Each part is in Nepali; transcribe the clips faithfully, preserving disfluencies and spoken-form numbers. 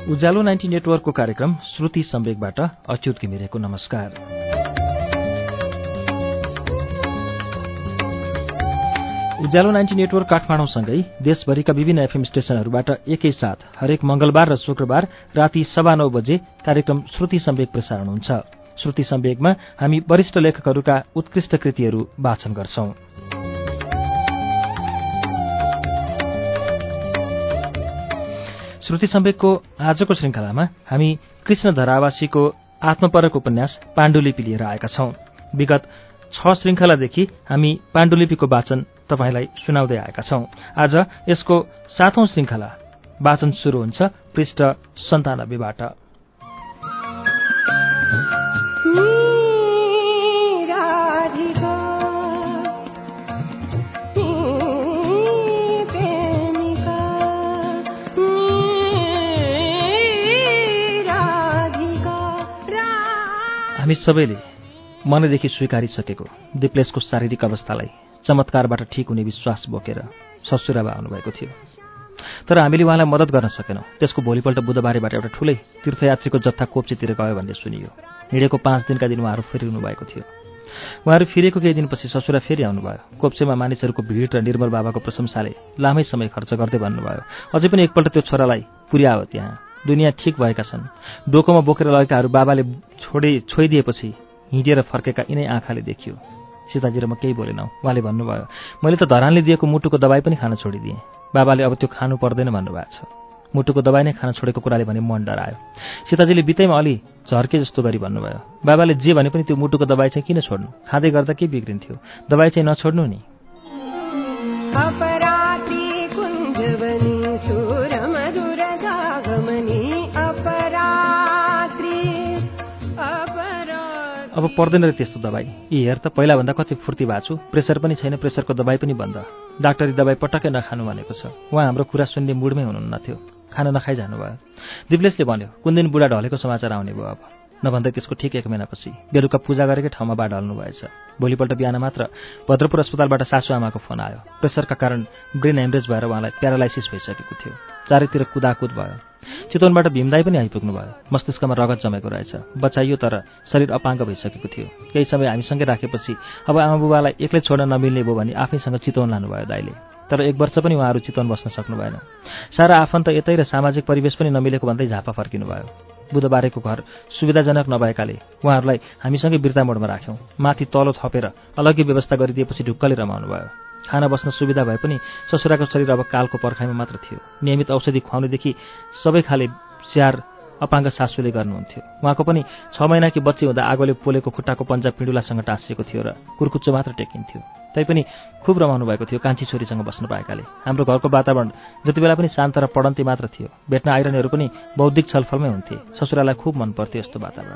उज्यालो नाइन्टी नेटवर्कको कार्यक्रम श्रुति सम्वेकबाट अच्युत घिमिरेको नमस्कार। उज्यालो नाइन्टी नेटवर्क काठमाडौँसँगै देशभरिका विभिन्न एफएम स्टेशनहरूबाट एकैसाथ हरेक मंगलबार र शुक्रबार राति सवा नौ बजे कार्यक्रम श्रुति सम्वेक प्रसारण हुन्छ। श्रुति सम्वेकमा हामी वरिष्ठ लेखकहरूका उत्कृष्ट कृतिहरू वाचन गर्छौं। श्रुति सम्वेकको आजको श्रृंखलामा हामी कृष्ण धरावासीको आत्मपरक उपन्यास पाण्डुलिपि लिएर आएका छौं। विगत छ श्रृंखलादेखि हामी पाण्डुलिपिको वाचन तपाईलाई सुनाउँदै आएका छौं। आज यसको सातौं श्रृंखला वाचन शुरू हुन्छ पृष्ठ सन्तानब्बेबाट। हामी सबैले मनैदेखि स्वीकारिसकेको दिप्लेशको शारीरिक अवस्थालाई चमत्कारबाट ठिक हुने विश्वास बोकेर ससुराबा आउनुभएको थियो। तर हामीले उहाँलाई मद्दत गर्न सकेनौं। त्यसको भोलिपल्ट बुधबारेबाट एउटा ठूलै तीर्थयात्रीको जत्था कोप्चेतिर गयो भन्ने सुनियो। हिँडेको पाँच दिनका दिन उहाँहरू फर्किनु भएको थियो। उहाँहरू फिरेको केही दिनपछि ससुरा फेरि आउनुभयो। कोप्चेमा मानिसहरूको भिड र निर्मल बाबाको प्रशंसाले लामै समय खर्च गर्दै भन्नुभयो, अझै पनि एकपल्ट त्यो छोरालाई पुर्याओ त्यहाँ, दुनियाँ ठिक भएका छन्। डोकोमा बोकेर लगेकाहरू बाबाले छोडे छोइदिएपछि हिँडेर फर्केका यिनै आँखाले देखियो। सीताजी र म केही बोलेनौं। उहाँले भन्नुभयो, मैले त धरानले दिएको मुटुको दबाई पनि खान छोडिदिएँ। बाबाले अब त्यो खानु पर्दैन भन्नुभएको छ। मुटुको दबाई नै खान छोडेको कुराले भने मन डरायो। सीताजीले बितैमा अलि झर्के जस्तो गरी भन्नुभयो, बाबाले जे भने पनि त्यो मुटुको दबाई चाहिँ किन छोड्नु? खाँदै गर्दा के बिग्रिन्थ्यो? दबाई चाहिँ नछोड्नु नि। अब पर्दैन रे त्यस्तो दबाई। यी हेर त पहिलाभन्दा कति फुर्ती भएको छु। प्रेसर पनि छैन, प्रेसरको दबाई पनि बन्द। डाक्टरी दबाई पटक्कै नखानु भनेको छ। उहाँ हाम्रो कुरा सुन्ने मुडमै हुनुहुन्न थियो। खाना नखाइ जानुभयो। दिप्लेशले भन्यो, कुन दिन बुढा ढलेको समाचार आउने भयो अब। नभन्दै त्यसको ठिक एक महिनापछि बेलुका पूजा गरेकै ठाउँमा बा ढल्नु भएछ। भोलिपल्ट बिहान मात्र भद्रपुर अस्पतालबाट सासु आमाको फोन आयो। प्रेसरका कारण ब्रेन हेमरेज भएर उहाँलाई प्यारालाइसिस भइसकेको थियो। चारैतिर कुदाकुद भयो। चितवनबाट भीमदाई पनि आइपुग्नु भयो। मस्तिष्कमा रगत जमेको रहेछ। बचाइयो तर शरीर अपाङ्ग भइसकेको थियो। केही समय हामीसँगै राखेपछि अब आमा बुबालाई एक्लै छोड्न नमिल्ने भयो भने आफैसँग चितवन लानुभयो दाइले। तर एक वर्ष पनि उहाँहरू चितवन बस्न सक्नु भएन। सारा आफन्त यतै र सामाजिक परिवेश पनि नमिलेको भन्दै झापा फर्किनु भयो। बुधबारेको घर सुविधाजनक नभएकाले उहाँहरूलाई हामीसँगै बिर्ता मोडमा राख्यौं। माथि तलो थपेर अलग्गै व्यवस्था गरिदिएपछि ढुक्कले रमाउनु भयो। खाना बस्न सुविधा भए पनि ससुराको शरीर अब कालको पर्खाइमा मात्र थियो। नियमित औषधि खुवाउनेदेखि सबै खाले स्याहार अपाङ्ग सासूले गर्नुहुन्थ्यो। उहाँको पनि छ महिनाकी बच्ची हुँदा आगोले पोलेको खुट्टाको पन्जा पिँडुलासँग टाँसिएको थियो र कुर्कुच्चो मात्र टेकिन्थ्यो। तैपनि खुब रमाउनु भएको थियो कान्छी छोरीसँग बस्न पाएकाले। हाम्रो घरको वातावरण जति बेला पनि शान्त र पढन्ती मात्र थियो। भेट्न आइरहनेहरू पनि बौद्धिक छलफलमै हुन्थे। ससुरालाई खुब मन पर्थ्यो यस्तो वातावरण।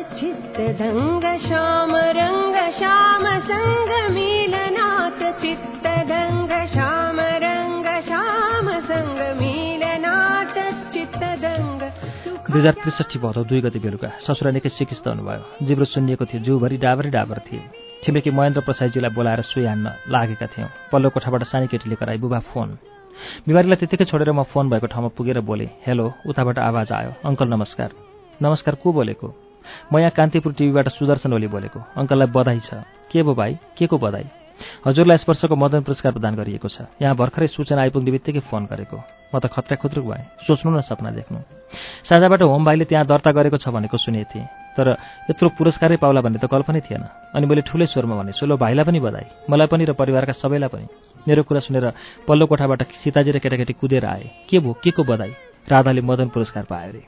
दुई हजार त्रिसठी भदौ दुई गति बेलुका ससुरा निकै सिकिस्त हुनुभयो। जिब्रो सुन्निएको थियो। जिउभरि डाबरै डाबर थिए। छिमेकी महेन्द्र प्रसाईजीलाई बोलाएर सुई हान्न लागेका थियौँ। पल्लो कोठाबाट सानी केटीले कराई, बुबा फोन। बिमारीलाई त्यतिकै छोडेर म फोन भएको ठाउँमा पुगेर बोले, हेलो। उताबाट आवाज आयो, अङ्कल नमस्कार। नमस्कार, को बोलेको? म यहाँ कान्तिपुर टिभीबाट सुदर्शन ओली बोलेको। अङ्कललाई बधाई छ। के भो भाइ, के को बधाई? हजुरलाई यस वर्षको मदन पुरस्कार प्रदान गरिएको छ। यहाँ भर्खरै सूचना आइपुग्ने बित्तिकै फोन गरेको। म त खत्रा खुत्रुक भएँ। सोच्नु न सपना देख्नु। साझाबाट होम भाइले त्यहाँ दर्ता गरेको छ भनेको सुनेको थिएँ। तर यत्रो पुरस्कारै पाउला भन्ने त कल्पनै थिएन। अनि मैले ठुलै स्वरमा भने, सोलो भाइलाई पनि बधाई, मलाई पनि र परिवारका सबैलाई पनि। मेरो कुरा सुनेर पल्लो कोठाबाट सीताजी र केटाकेटी कुदेर आए। के भो, के को बधाई? राधाले मदन पुरस्कार पायो रे।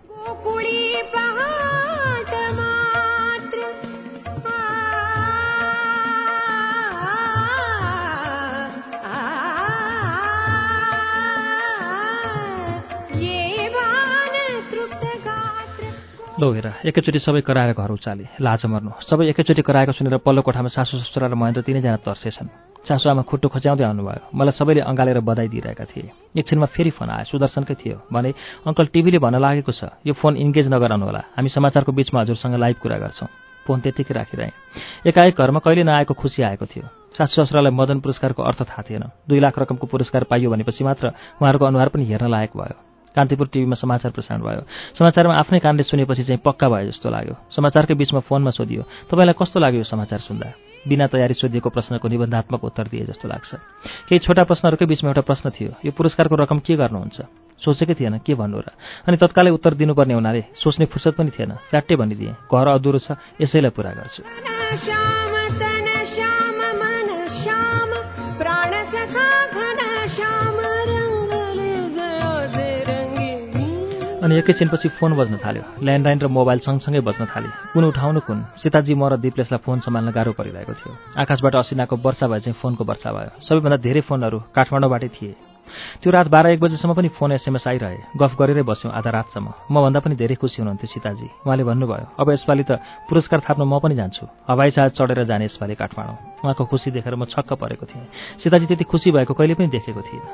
लो हेर, एकैचोटि सबै कराएर घर उचाले। लाज मर्नु। सबै एकैचोटि कराएको सुनेर पल्लो कोठामा सासु ससुरा र महेन्द्र तिनैजना तर्सेछन्। सासु आमा खुट्टो खोच्याउँदै आउनुभयो। मलाई सबैले अँगालेर बधाई दिइरहेका थिए। एकछिनमा फेरि फोन आयो। सुदर्शनकै थियो। भने, अङ्कल टिभीले भन्न लागेको छ, यो फोन इन्गेज नगराउनुहोला, हामी समाचारको बीचमा हजुरसँग लाइभ कुरा गर्छौँ। फोन त्यतिकै राखिरहेँ। एकाएक घरमा कहिले नआएको खुसी आएको थियो। सासु ससुरालाई मदन पुरस्कारको अर्थ थाहा थिएन। दुई लाख रकमको पुरस्कार पाइयो भनेपछि मात्र उहाँहरूको अनुहार पनि हेर्न लायक भयो। कान्तिपुर टिभीमा समाचार प्रसारण भयो। समाचारमा आफ्नै कानले सुनेपछि चाहिँ पक्का भयो जस्तो लाग्यो। समाचारकै बीचमा फोनमा सोधियो, तपाईँलाई कस्तो लाग्यो यो समाचार सुन्दा? बिना तयारी सोधिएको प्रश्नको निबन्धात्मक उत्तर दिए जस्तो लाग्छ। केही छोटा प्रश्नहरूकै बीचमा एउटा प्रश्न थियो, यो पुरस्कारको रकम के गर्नुहुन्छ? सोचेकै थिएन के भन्नु र। अनि तत्कालै उत्तर दिनुपर्ने हुनाले सोच्ने फुर्सद पनि थिएन। फ्याट्टै भनिदिएँ, घर अधुरो छ, यसैलाई पुरा गर्छु। अनि एकैछिनपछि फोन बज्न थाल्यो। ल्यान्डलाइन र मोबाइल सँगसँगै बज्न थाले। कुन उठाउनु कुन? सीताजी म र दिप्लेशलाई फोन सम्हाल्न गाह्रो परिरहेको थियो। आकाशबाट असिनाको वर्षा भए चाहिँ फोनको वर्षा भयो। सबैभन्दा धेरै फोनहरू काठमाडौँबाटै थिए। त्यो रात बाह्र एक बजेसम्म पनि फोन एसएमएस आइरहे। गफ गरेरै बस्यौँ आधा रातसम्म। मभन्दा पनि धेरै खुसी हुनुहुन्थ्यो सीताजी। उहाँले भन्नुभयो, अब यसपालि त पुरस्कार थाप्न म पनि जान्छु। हवाई जहाज चढेर जाने यसपालि काठमाडौँ। उहाँको खुसी देखेर म छक्क परेको थिएँ। सीताजी त्यति खुसी भएको कहिले पनि देखेको थिइनँ।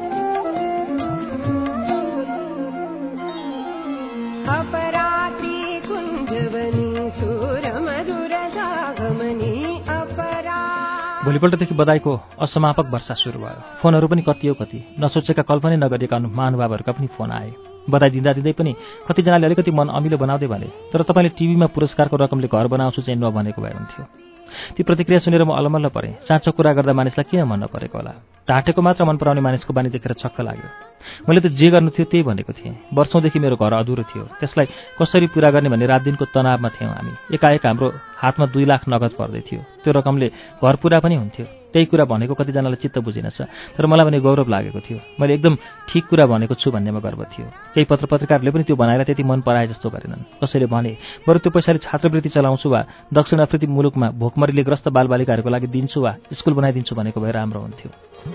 भोलिपल्टदेखि बधाईको असमापक वर्षा सुरु भयो। फोनहरू पनि कति हो कति, नसोचेका कल्पनै नगरेका महानुभावहरूका पनि फोन आए। बधाई दिँदा दिँदै पनि कतिजनाले अलिकति मन अमिलो बनाउँदै भने, तर तपाईँले टिभीमा पुरस्कारको रकमले घर बनाउँछु चाहिँ नभनेको भए हुन्थ्यो। ती प्रतिक्रिया सुनेर म अलमल्ल परेँ। साँचो कुरा गर्दा मानिसलाई किन भन्न परेको होला? ढाँटेको मात्र मन पराउने मानिसको बानी देखेर छक्क लाग्यो। मैले त जे गर्नु थियो त्यही भनेको थिएँ। वर्षौँदेखि मेरो घर अधुरो थियो, त्यसलाई कसरी पुरा गर्ने भन्ने रात दिनको तनावमा थियौँ हामी। एकाएक हाम्रो हातमा दुई लाख नगद पर्दै थियो। त्यो रकमले घर पुरा पनि हुन्थ्यो। त्यही कुरा भनेको कतिजनालाई चित्त बुझिनछ, तर मलाई भने गौरव लागेको थियो। मैले एकदम ठिक कुरा भनेको छु भन्नेमा गर्व थियो। केही पत्र पत्रिकाहरूले पनि त्यो बनाएर त्यति मन पराए जस्तो गरेनन्। कसैले भने, बरु त्यो पैसाले छात्रवृत्ति चलाउँछु वा दक्षिण अफ्रिकी मुलुकमा भोकमरीले ग्रस्त बालबालिकाहरूको लागि दिन्छु वा स्कुल बनाइदिन्छु भनेको भए राम्रो हुन्थ्यो।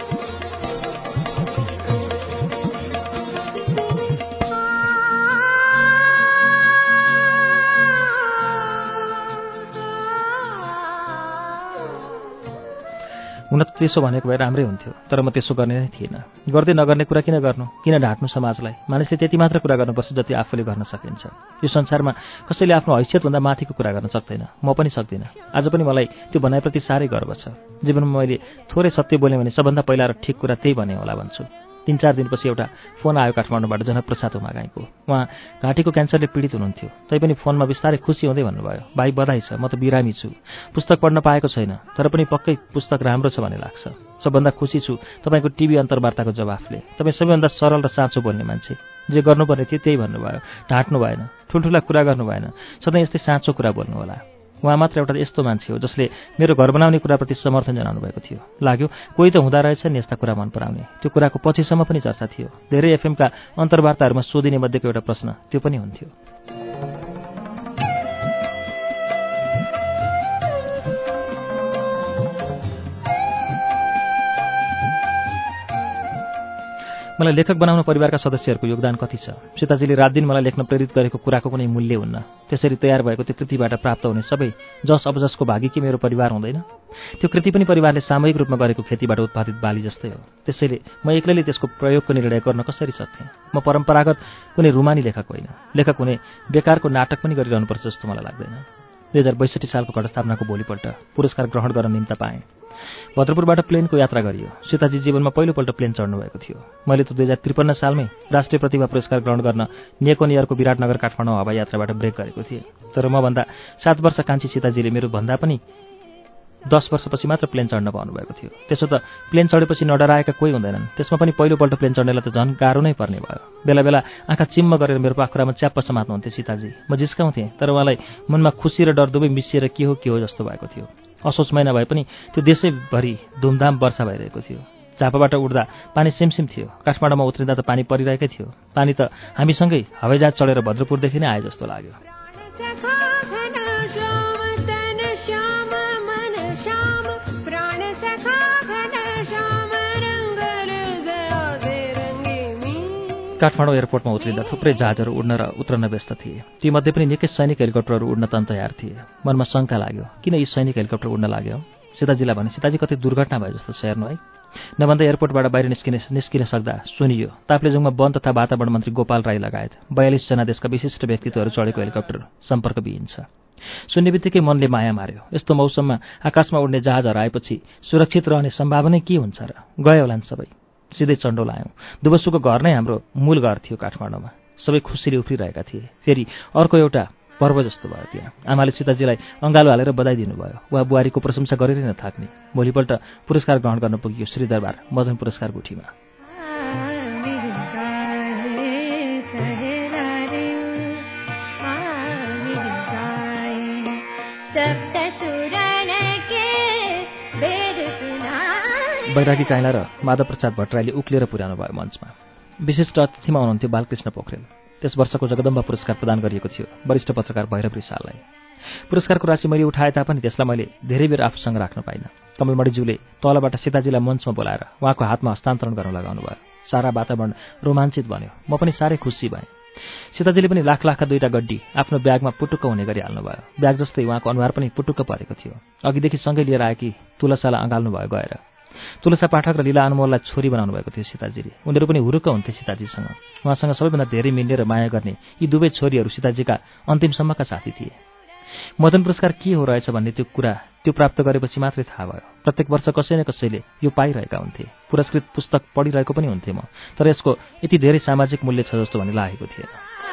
हुन त त्यसो भनेको भए राम्रै हुन्थ्यो, तर म त्यसो गर्ने नै थिएन। गर्दै नगर्ने कुरा किन गर्नु? किन ढाँट्नु समाजलाई? मानिसले त्यति मात्र कुरा गर्नुपर्छ जति आफूले गर्न सकिन्छ। यो संसारमा कसैले आफ्नो हैसियतभन्दा माथिको कुरा गर्न सक्दैन। म पनि सक्दिनँ। आज पनि मलाई त्यो भनाइप्रति साह्रै गर्व छ। जीवनमा मैले थोरै सत्य बोलेँ भने सबभन्दा पहिला र ठिक कुरा त्यही भने होला भन्छु। तीन चार दिनपछि एउटा फोन आयो काठमाडौँबाट, जनक प्रसाद उमागाईको। उहाँ घाँटीको क्यान्सरले पीडित हुनुहुन्थ्यो। तैपनि फोनमा बिस्तारै खुसी हुँदै भन्नुभयो, भाइ बधाई छ, म त बिरामी छु, पुस्तक पढ्न पाएको छैन, तर पनि पक्कै पुस्तक राम्रो छ भन्ने लाग्छ। सबभन्दा खुसी छु तपाईँको टिभी अन्तर्वार्ताको जवाफले। तपाईँ सबैभन्दा सरल र साँचो बोल्ने मान्छे। जे गर्नुपर्ने थियो त्यही भन्नुभयो, ढाँट्नु भएन, ठुल्ठुला कुरा गर्नु भएन, सधैँ यस्तै साँचो कुरा बोल्नु होला। उहाँ मात्र एउटा यस्तो मान्छे हो जसले मेरो घर बनाउने कुराप्रति समर्थन जनाउनु भएको थियो। लाग्यो कोही त हुँदा रहेछ नि यस्ता कुरा मन पराउने। त्यो कुराको पछिसम्म पनि चर्चा थियो। धेरै एफएमका अन्तर्वार्ताहरूमा सोधिने मध्येको एउटा प्रश्न त्यो पनि हुन्थ्यो। मलाई लेखक बनाउन परिवारका सदस्यहरूको योगदान कति छ? सीताजीले रात दिन मलाई लेख्न प्रेरित गरेको कुराको कुनै मूल्य हुन्न। त्यसरी तयार भएको त्यो कृतिबाट प्राप्त हुने सबै जस अबजसको भागी के मेरो परिवार हुँदैन? त्यो कृति पनि परिवारले सामूहिक रूपमा गरेको खेतीबाट उत्पादित बाली जस्तै हो। त्यसैले म एक्लैले त्यसको प्रयोगको निर्णय गर्न कसरी सक्थेँ? म परम्परागत कुनै रुमानी लेखक होइन। लेखक हुने बेकारको नाटक पनि गरिरहनुपर्छ जस्तो मलाई लाग्दैन। दुई हजार बैसठी सालको घटस्थापनाको भोलिपल्ट पुरस्कार ग्रहण गर्न निम्ता पाएँ। भद्रपुरबाट प्लेनको यात्रा गरियो। सीताजी जीवनमा पहिलोपल्ट प्लेन चढ्नु भएको थियो। मैले त दुई हजार त्रिपन्न सालमै राष्ट्रिय प्रतिभा पुरस्कार ग्रहण गर्न निकोनियरको विराटनगर काठमाडौँ हवाई यात्राबाट ब्रेक गरेको थिएँ। तर मभन्दा सात वर्ष कान्छी सीताजीले मेरो भन्दा पनि दस वर्षपछि मात्र प्लेन चढ्न पाउनुभएको थियो। त्यसो त प्लेन चढेपछि नडराएका कोही हुँदैनन्। त्यसमा पनि पहिलोपल्ट प्लेन चढ्नेलाई त झन् गाह्रो नै पर्ने भयो। बेला बेला आँखा चिम्म गरेर मेरो पाखुरामा च्याप्प समात्नुहुन्थ्यो सीताजी। म जिस्काउँथेँ, तर उहाँलाई मनमा खुसी र डर दुवै मिसिएर के हो के हो जस्तो भएको थियो। असोच महिना भए पनि त्यो देशैभरि धुमधाम वर्षा भइरहेको थियो। झापाबाट उड्दा पानी सिमसिम थियो। काठमाडौँमा उत्रिँदा त पानी परिरहेकै थियो। पानी त हामीसँगै हवाईजहाज चढेर भद्रपुरदेखि नै आए जस्तो लाग्यो। काठमाडौँ एयरपोर्टमा उत्रिँदा थुप्रै जहाजहरू उड्न र उत्रन व्यस्त थिए। तीमध्ये पनि निकै सैनिक हेलिकप्टरहरू उड्न तन तयार थिए। मनमा शङ्का लाग्यो, किन यी सैनिक हेलिकप्टर उड्न लाग्यो? सीताजीलाई भने, सीताजी कतै दुर्घटना भयो जस्तो छ हेर्नु है। नभन्दा एयरपोर्टबाट बाहिर निस्किने निस्किन सक्दा सुनियो ताप्लेजुङमा वन तथा वातावरण मन्त्री गोपाल राई लगायत बयालिसजना देशका विशिष्ट व्यक्तित्वहरू चढेको हेलिकप्टर सम्पर्कविहीन छ। सुन्ने बित्तिकै मनले माया मार्यो। यस्तो मौसममा आकाशमा उड्ने जहाज हराएपछि सुरक्षित रहने सम्भावना के हुन्छ र? गए होलान् सबै। सिधै चण्डोल आयौँ। दुबसुको घर नै हाम्रो मूल घर थियो काठमाडौँमा। सबै खुसीले उफ्रिरहेका थिए। फेरि अर्को एउटा पर्व जस्तो भयो त्यहाँ। आमाले सीताजीलाई अँगालो हालेर बधाई दिनुभयो। उहाँ बुहारीको प्रशंसा गरेरै नथाक्ने। भोलिपल्ट पुरस्कार ग्रहण गर्न पुगियो श्रीदरबार मदन पुरस्कार गुठीमा। बैरागी काइला र माधव प्रसाद भट्टराईले उक्लिएर पुर्याउनु भयो मञ्चमा। विशिष्ट अतिथिमा हुनुहुन्थ्यो बालकृष्ण पोखरेल। त्यस वर्षको जगदम्बा पुरस्कार प्रदान गरिएको थियो वरिष्ठ पत्रकार भैरव रिसाललाई। पुरस्कारको राशि मैले उठाए तापनि त्यसलाई मैले धेरै बेर आफूसँग राख्न पाइनँ। कमलमणिज्यूले तलबाट सीताजीलाई मञ्चमा बोलाएर उहाँको हातमा हस्तान्तरण गर्न लगाउनु भयो। सारा वातावरण रोमाञ्चित बन्यो। म पनि साह्रै खुसी भएँ। सीताजीले पनि लाख लाखका दुईटा गड्डी आफ्नो ब्यागमा पुटुक्क हुने गरी हाल्नुभयो। ब्याग जस्तै उहाँको अनुहार पनि पुटुक्क परेको थियो। अघिदेखि सँगै लिएर आएकी तुलसालाई अँगाल्नु भयो गएर। तुलसा पाठक र लीला अनमोललाई छोरी बनाउनु भएको थियो सीताजीले। उनीहरू पनि हुरुक्क हुन्थे सीताजीसँग। उहाँसँग सबैभन्दा धेरै मिल्ने र माया गर्ने यी दुवै छोरीहरू सीताजीका अन्तिमसम्मका साथी थिए। मदन पुरस्कार के हो रहेछ भन्ने त्यो कुरा त्यो प्राप्त गरेपछि मात्रै थाहा भयो। प्रत्येक वर्ष कसै न कसैले यो पाइरहेका हुन्थे। पुरस्कृत पुस्तक पढिरहेको पनि हुन्थे म, तर यसको यति धेरै सामाजिक मूल्य छ जस्तो भन्ने लागेको थिएन।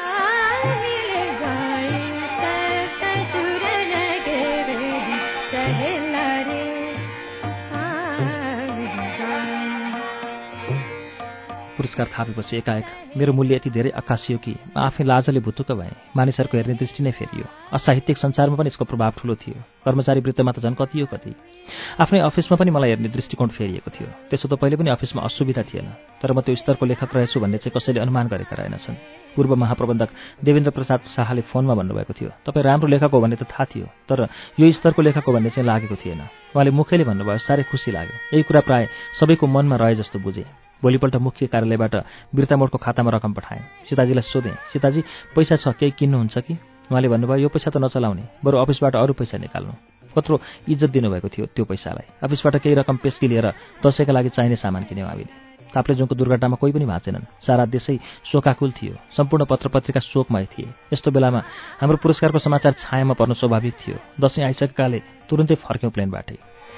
पुरस्कार थापेपछि एकाएक मेरो मूल्य यति धेरै आकाशियो कि म आफै लाजले भुतुक्क भएँ। मानिसहरूको हेर्ने दृष्टि नै फेरियो। असाहित्यिक संसारमा पनि यसको प्रभाव ठुलो थियो। कर्मचारी वृत्तमा त झन् कति हो कति। आफ्नै अफिसमा पनि मलाई हेर्ने दृष्टिकोण फेरिएको थियो। त्यसो त पहिले पनि अफिसमा असुविधा थिएन, तर म त्यो स्तरको लेखक रहेछु भन्ने चाहिँ कसैले अनुमान गरेका रहेनछन्। पूर्व महाप्रबन्धक देवेन्द्र प्रसाद शाहले फोनमा भन्नुभएको थियो, तपाईँ राम्रो लेखक हो भन्ने त थाहा थियो, तर यो स्तरको लेखक हो भन्ने चाहिँ लागेको थिएन। उहाँले मुखैले भन्नुभयो, साह्रै खुसी लाग्यो। यही कुरा प्राय सबैको मनमा रहे जस्तो बुझे। भोलिपल्ट मुख्य कार्यालयबाट बिर्तामोडको खातामा रकम पठाएँ। सीताजीलाई सोधेँ, सीताजी पैसा छ, केही किन्नुहुन्छ कि? उहाँले भन्नुभयो, यो पैसा त नचलाउने, बरु अफिसबाट अरू पैसा निकाल्नु। कत्रो इज्जत दिनुभएको थियो त्यो पैसालाई। अफिसबाट केही रकम पेस्की लिएर दसैँका लागि चाहिने सामान किन्यौँ हामीले। ताप्लेजुङको दुर्घटनामा कोही पनि भाँचेनन्। सारा देशै शोकाकुल थियो। सम्पूर्ण पत्रपत्रिका शोकमय थिए। यस्तो बेलामा हाम्रो पुरस्कारको समाचार छायामा पर्नु स्वाभाविक थियो। दसैँ आइसकेकाले तुरुन्तै फर्क्यौँ प्लेनबाटै।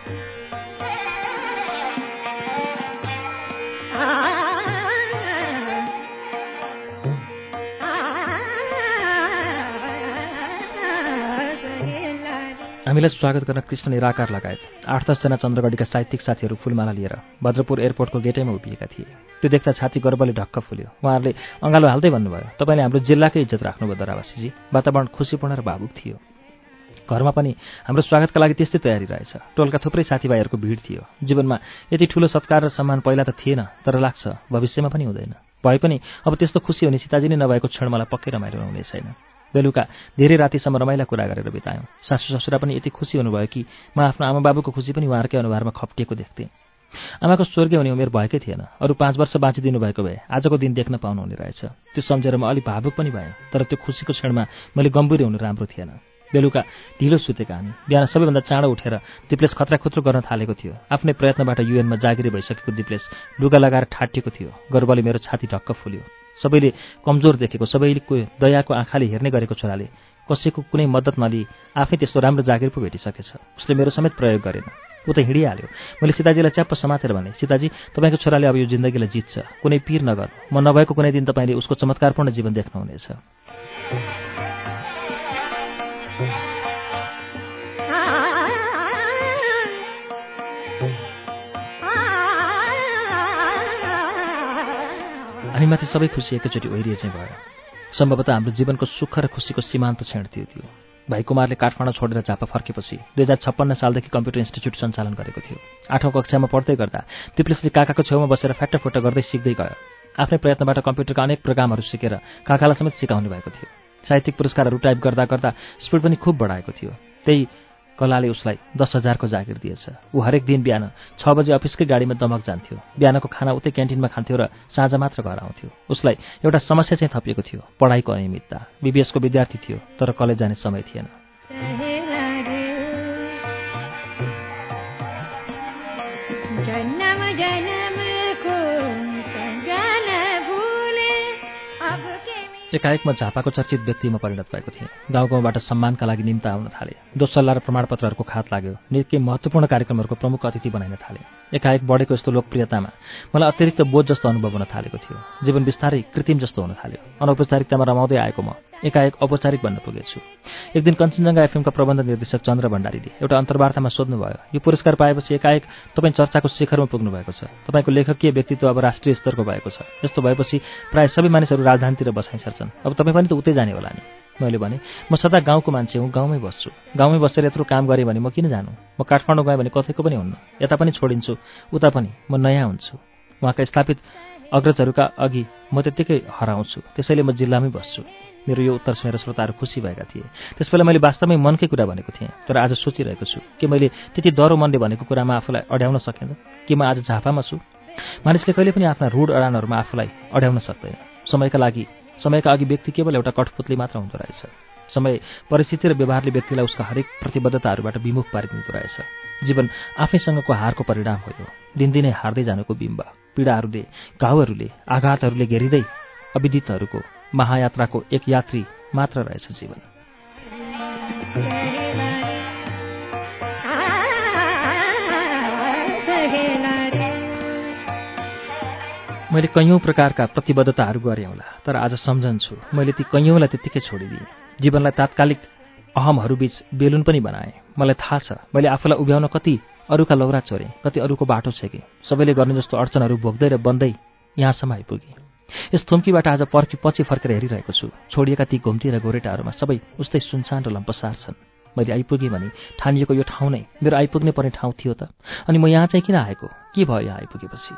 हामीलाई स्वागत गर्न कृष्ण निराकार लगायत आठ दसजना चन्द्रगढीका साहित्यिक साथीहरू फुलमाला लिएर भद्रपुर एयरपोर्टको गेटैमा उभिएका थिए। त्यो देख्दा छाती गर्वले ढक्क फुल्यो। उहाँहरूले अँगालो हाल्दै भन्नुभयो, तपाईँले हाम्रो जिल्लाकै इज्जत राख्नुभयो दरावासीजी। वातावरण खुसीपूर्ण र भावुक थियो। घरमा पनि हाम्रो स्वागतका लागि त्यस्तै तयारी रहेछ। टोलका थुप्रै साथीभाइहरूको भिड थियो। जीवनमा यति ठुलो सत्कार र सम्मान पहिला त थिएन, तर लाग्छ भविष्यमा पनि हुँदैन। भए पनि अब त्यस्तो खुसी हुने सीताजी नै नभएको क्षण मलाई पक्कै रमाइलो हुने छैन। बेलुका धेरै रातिसम्म रमाइला कुरा गरेर बितायौँ। सासू ससुरा पनि यति खुसी हुनुभयो कि म आफ्नो आमा बाबुको खुसी पनि उहाँहरूकै अनुहारमा खप्टिएको देख्थेँ। आमाको स्वर्गीय हुने उमेर भएकै थिएन। अरू पाँच वर्ष बाँचिदिनु भएको भए आजको दिन देख्न पाउनुहुने रहेछ। त्यो सम्झेर म अलि भावुक पनि भएँ, तर त्यो खुसीको क्षणमा मैले गम्भीर हुनु राम्रो थिएन। बेलुका ढिलो सुतेका हामी। बिहान सबैभन्दा चाँडो उठेर दिप्लेस खतराखुत्रु गर्न थालेको थियो। आफ्नै प्रयत्नबाट युएनमा जागिरी भइसकेको दिप्लेस लुगा लगाएर ठाटिएको थियो। गर्वले मेरो छाती ढक्क फुल्यो। सबैले कमजोर देखेको, सबैको दयाको आँखाले हेर्ने गरेको छोराले कसैको कुनै मद्दत नलिई आफै त्यस्तो राम्रो जागिर पो भेटिसकेछ। उसले मेरो समेत प्रयोग गरेन। ऊ त हिँडिहाल्यो। मैले सीताजीलाई च्याप्प समातेर भने, सीताजी तपाईँको छोराले अब यो जिन्दगीलाई जित्छ, कुनै पीर नगर्नु। म नभएको कुनै दिन तपाईँले उसको चमत्कारपूर्ण जीवन देख्नुहुनेछ। हामीमाथि सबै खुसी एकैचोटि ओहिरिए चाहिँ भयो। सम्भवतः हाम्रो जीवनको सुख र खुसीको सीमान्त छेड्थ्यो त्यो। भाइ कुमारले काठमाडौँ छोडेर झापा फर्केपछि दुई हजार छप्पन्न सालदेखि कम्प्युटर इन्स्टिच्युट सञ्चालन गरेको थियो। आठौँ कक्षामा पढ्दै गर्दा दिप्लेसले काकाको छेउमा बसेर फ्याट्टाफुट्टा गर्दै सिक्दै गयो। आफ्नै प्रयत्नबाट कम्प्युटरका अनेक प्रोग्रामहरू सिकेर काकालाई समेत सिकाउने भएको थियो। साहित्यिक पुरस्कारहरू टाइप गर्दा गर्दा स्पिड पनि खुब बढाएको थियो। त्यही कलाले उसलाई दस हजारको जागिर दिएछ। ऊ हरेक दिन बिहान छ बजे अफिसकै गाडीमा दमक जान्थ्यो। बिहानको खाना उतै क्यान्टिनमा खान्थ्यो र साँझ मात्र घर आउँथ्यो। उसलाई एउटा समस्या चाहिँ थपिएको थियो, पढाइको अनियमितता। बिबिएसको विद्यार्थी थियो, तर कलेज जाने समय थिएन। एकाएक म झापाको चर्चित व्यक्तिमा परिणत भएको थिएँ। गाउँ गाउँबाट सम्मानका लागि निम्ता आउन थाले। दोस्सल्ला र प्रमाणपत्रहरूको खात लाग्यो। निकै महत्त्वपूर्ण कार्यक्रमहरूको प्रमुख अतिथि बनाइन थाले। एकाएक बढेको यस्तो लोकप्रियतामा मलाई अतिरिक्त बोझ जस्तो अनुभव हुन थालेको थियो। जीवन बिस्तारै कृत्रिम जस्तो हुन थाल्यो। अनौपचारिकतामा रमाउँदै आएको म एकाएक औपचारिक बन्न पुगेछु। एक दिन कञ्चनजङ्घा एफएमका प्रबन्ध निर्देशक चन्द्र भण्डारीले एउटा अन्तर्वार्तामा सोध्नुभयो, यो पुरस्कार पाएपछि एकाएक तपाईँ चर्चाको शिखरमा पुग्नु भएको छ, तपाईँको लेखकीय व्यक्तित्व अब राष्ट्रिय स्तरको भएको छ, यस्तो भएपछि प्राय सबै मानिसहरू राजधानीतिर बसाइ सर्छन्, अब तपाईँ पनि त उतै जाने होला नि। मैले भने, म सदा गाउँको मान्छे हुँ, गाउँमै बस्छु, गाउँमै बसेर यत्रो काम गरेँ भने म किन जानु, म काठमाडौँ गएँ भने कतैको पनि हुन्न, यता पनि छोडिन्छु उता पनि, म नयाँ हुन्छु, उहाँका स्थापित अग्रजहरूका अघि म त्यत्तिकै हराउँछु, त्यसैले म जिल्लामै बस्छु। मेरो यो उत्तर सुनेर श्रोताहरू खुसी भएका थिए। त्यसबेला मैले वास्तवमै मनकै कुरा भनेको थिएँ, तर आज सोचिरहेको छु कि मैले त्यति डह्रो मनले भनेको कुरामा आफूलाई अड्याउन सकेन कि म आज झापामा छु। मानिसले कहिले पनि आफ्ना रूढ अडानहरूमा आफूलाई अड्याउन सक्दैन। समयका लागि समयका अघि व्यक्ति केवल एउटा कठपुतली मात्र हुँदो रहेछ। समय, परिस्थिति र व्यवहारले व्यक्तिलाई उसका हरेक प्रतिबद्धताहरूबाट विमुख पारिदिँदो रहेछ। जीवन आफैसँगको हारको परिणाम हो यो, दिनदिनै हार्दै जानुको बिम्ब। पीडाहरूले, घाउहरूले, आघातहरूले घेरिँदै अविदितहरूको महायात्राको एक यात्री मात्र रहेछ जीवन। मैले कैयौं प्रकारका प्रतिबद्धताहरू गरेँ होला, तर आज सम्झन्छु मैले ती कैयौंलाई त्यत्तिकै छोडिदिएँ। जीवनलाई तात्कालिक अहमहरूबीच बेलुन पनि बनाएँ। मलाई थाहा छ मैले आफूलाई उभ्याउन कति अरूका लौरा चोरेँ, कति अरूको बाटो छेकेँ, सबैले गर्ने जस्तो अडचनहरू भोग्दै र बन्दै यहाँसम्म आइपुगेँ। यस थुम्कीबाट आज पर्खी पछि फर्केर हेरिरहेको छु। छोडिएका ती घुम्ती र गोरेटाहरूमा सबै उस्तै सुनसान र लम्पसार छन्। मैले आइपुगेँ भने ठानिएको यो ठाउँ नै मेरो आइपुग्ने पर्ने ठाउँ थियो त, अनि म यहाँ चाहिँ किन आएको, के भयो यहाँ आइपुगेपछि?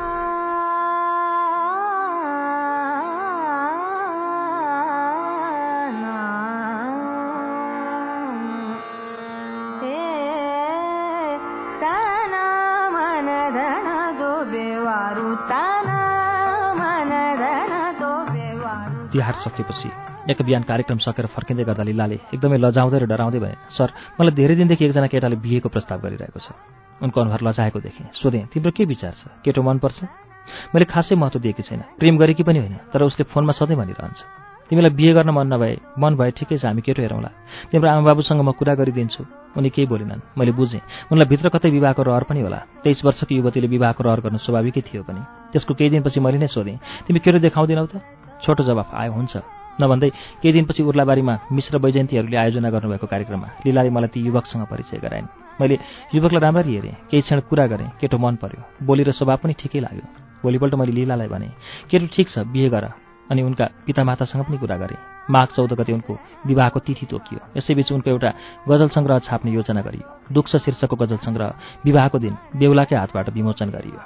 तिहार सकेपछि एक बिहान कार्यक्रम सकेर फर्किँदै गर्दा लीलाले एकदमै लजाउँदै र डराउँदै भने, सर, मलाई धेरै दिनदेखि एकजना केटाले बिहेको प्रस्ताव गरिरहेको छ। उनको अनुहार लजाएको देखेँ। सोधेँ, तिम्रो के विचार छ, केटो मनपर्छ? मैले खासै महत्त्व दिएकी छैन, प्रेम गरेकी पनि होइन, तर उसले फोनमा सधैँ भनिरहन्छ, तिमीलाई बिहे गर्न मन नभए मन भए ठिकै छ, हामी केटो हेरौँला, तिम्रो आमाबाबुसँग म कुरा गरिदिन्छु। उनी केही बोलिनन्। मैले बुझेँ उनलाई भित्र कतै विवाहको रहर पनि होला। तेइस वर्षको युवतीले विवाहको रहर गर्न स्वाभाविकै थियो पनि। त्यसको केही दिनपछि मैले नै सोधेँ, तिमी केटो देखाउँदिनौ त? छोटो जवाफ आयो, हुन्छ। नभन्दै केही दिनपछि उर्लाबारीमा मिश्र वैजयन्तीहरूले आयोजना गर्नुभएको कार्यक्रममा लीलाले मलाई ती युवकसँग परिचय गराइन्। मैले युवकलाई राम्ररी हेरेँ, केही क्षण कुरा गरेँ, केटो मन पर्यो, बोली र स्वभाव पनि ठिकै लाग्यो। भोलिपल्ट मैले लीलालाई भने, केटो ठिक छ, बिहे गर, अनि उनका पितामातासँग पनि कुरा गरेँ। माघ चौध गते उनको विवाहको तिथि तोकियो। यसैबीच उनको एउटा गजल सङ्ग्रह छाप्ने योजना गरियो। दुःख शीर्षकको गजल सङ्ग्रह विवाहको दिन बेहुलाकै हातबाट विमोचन गरियो।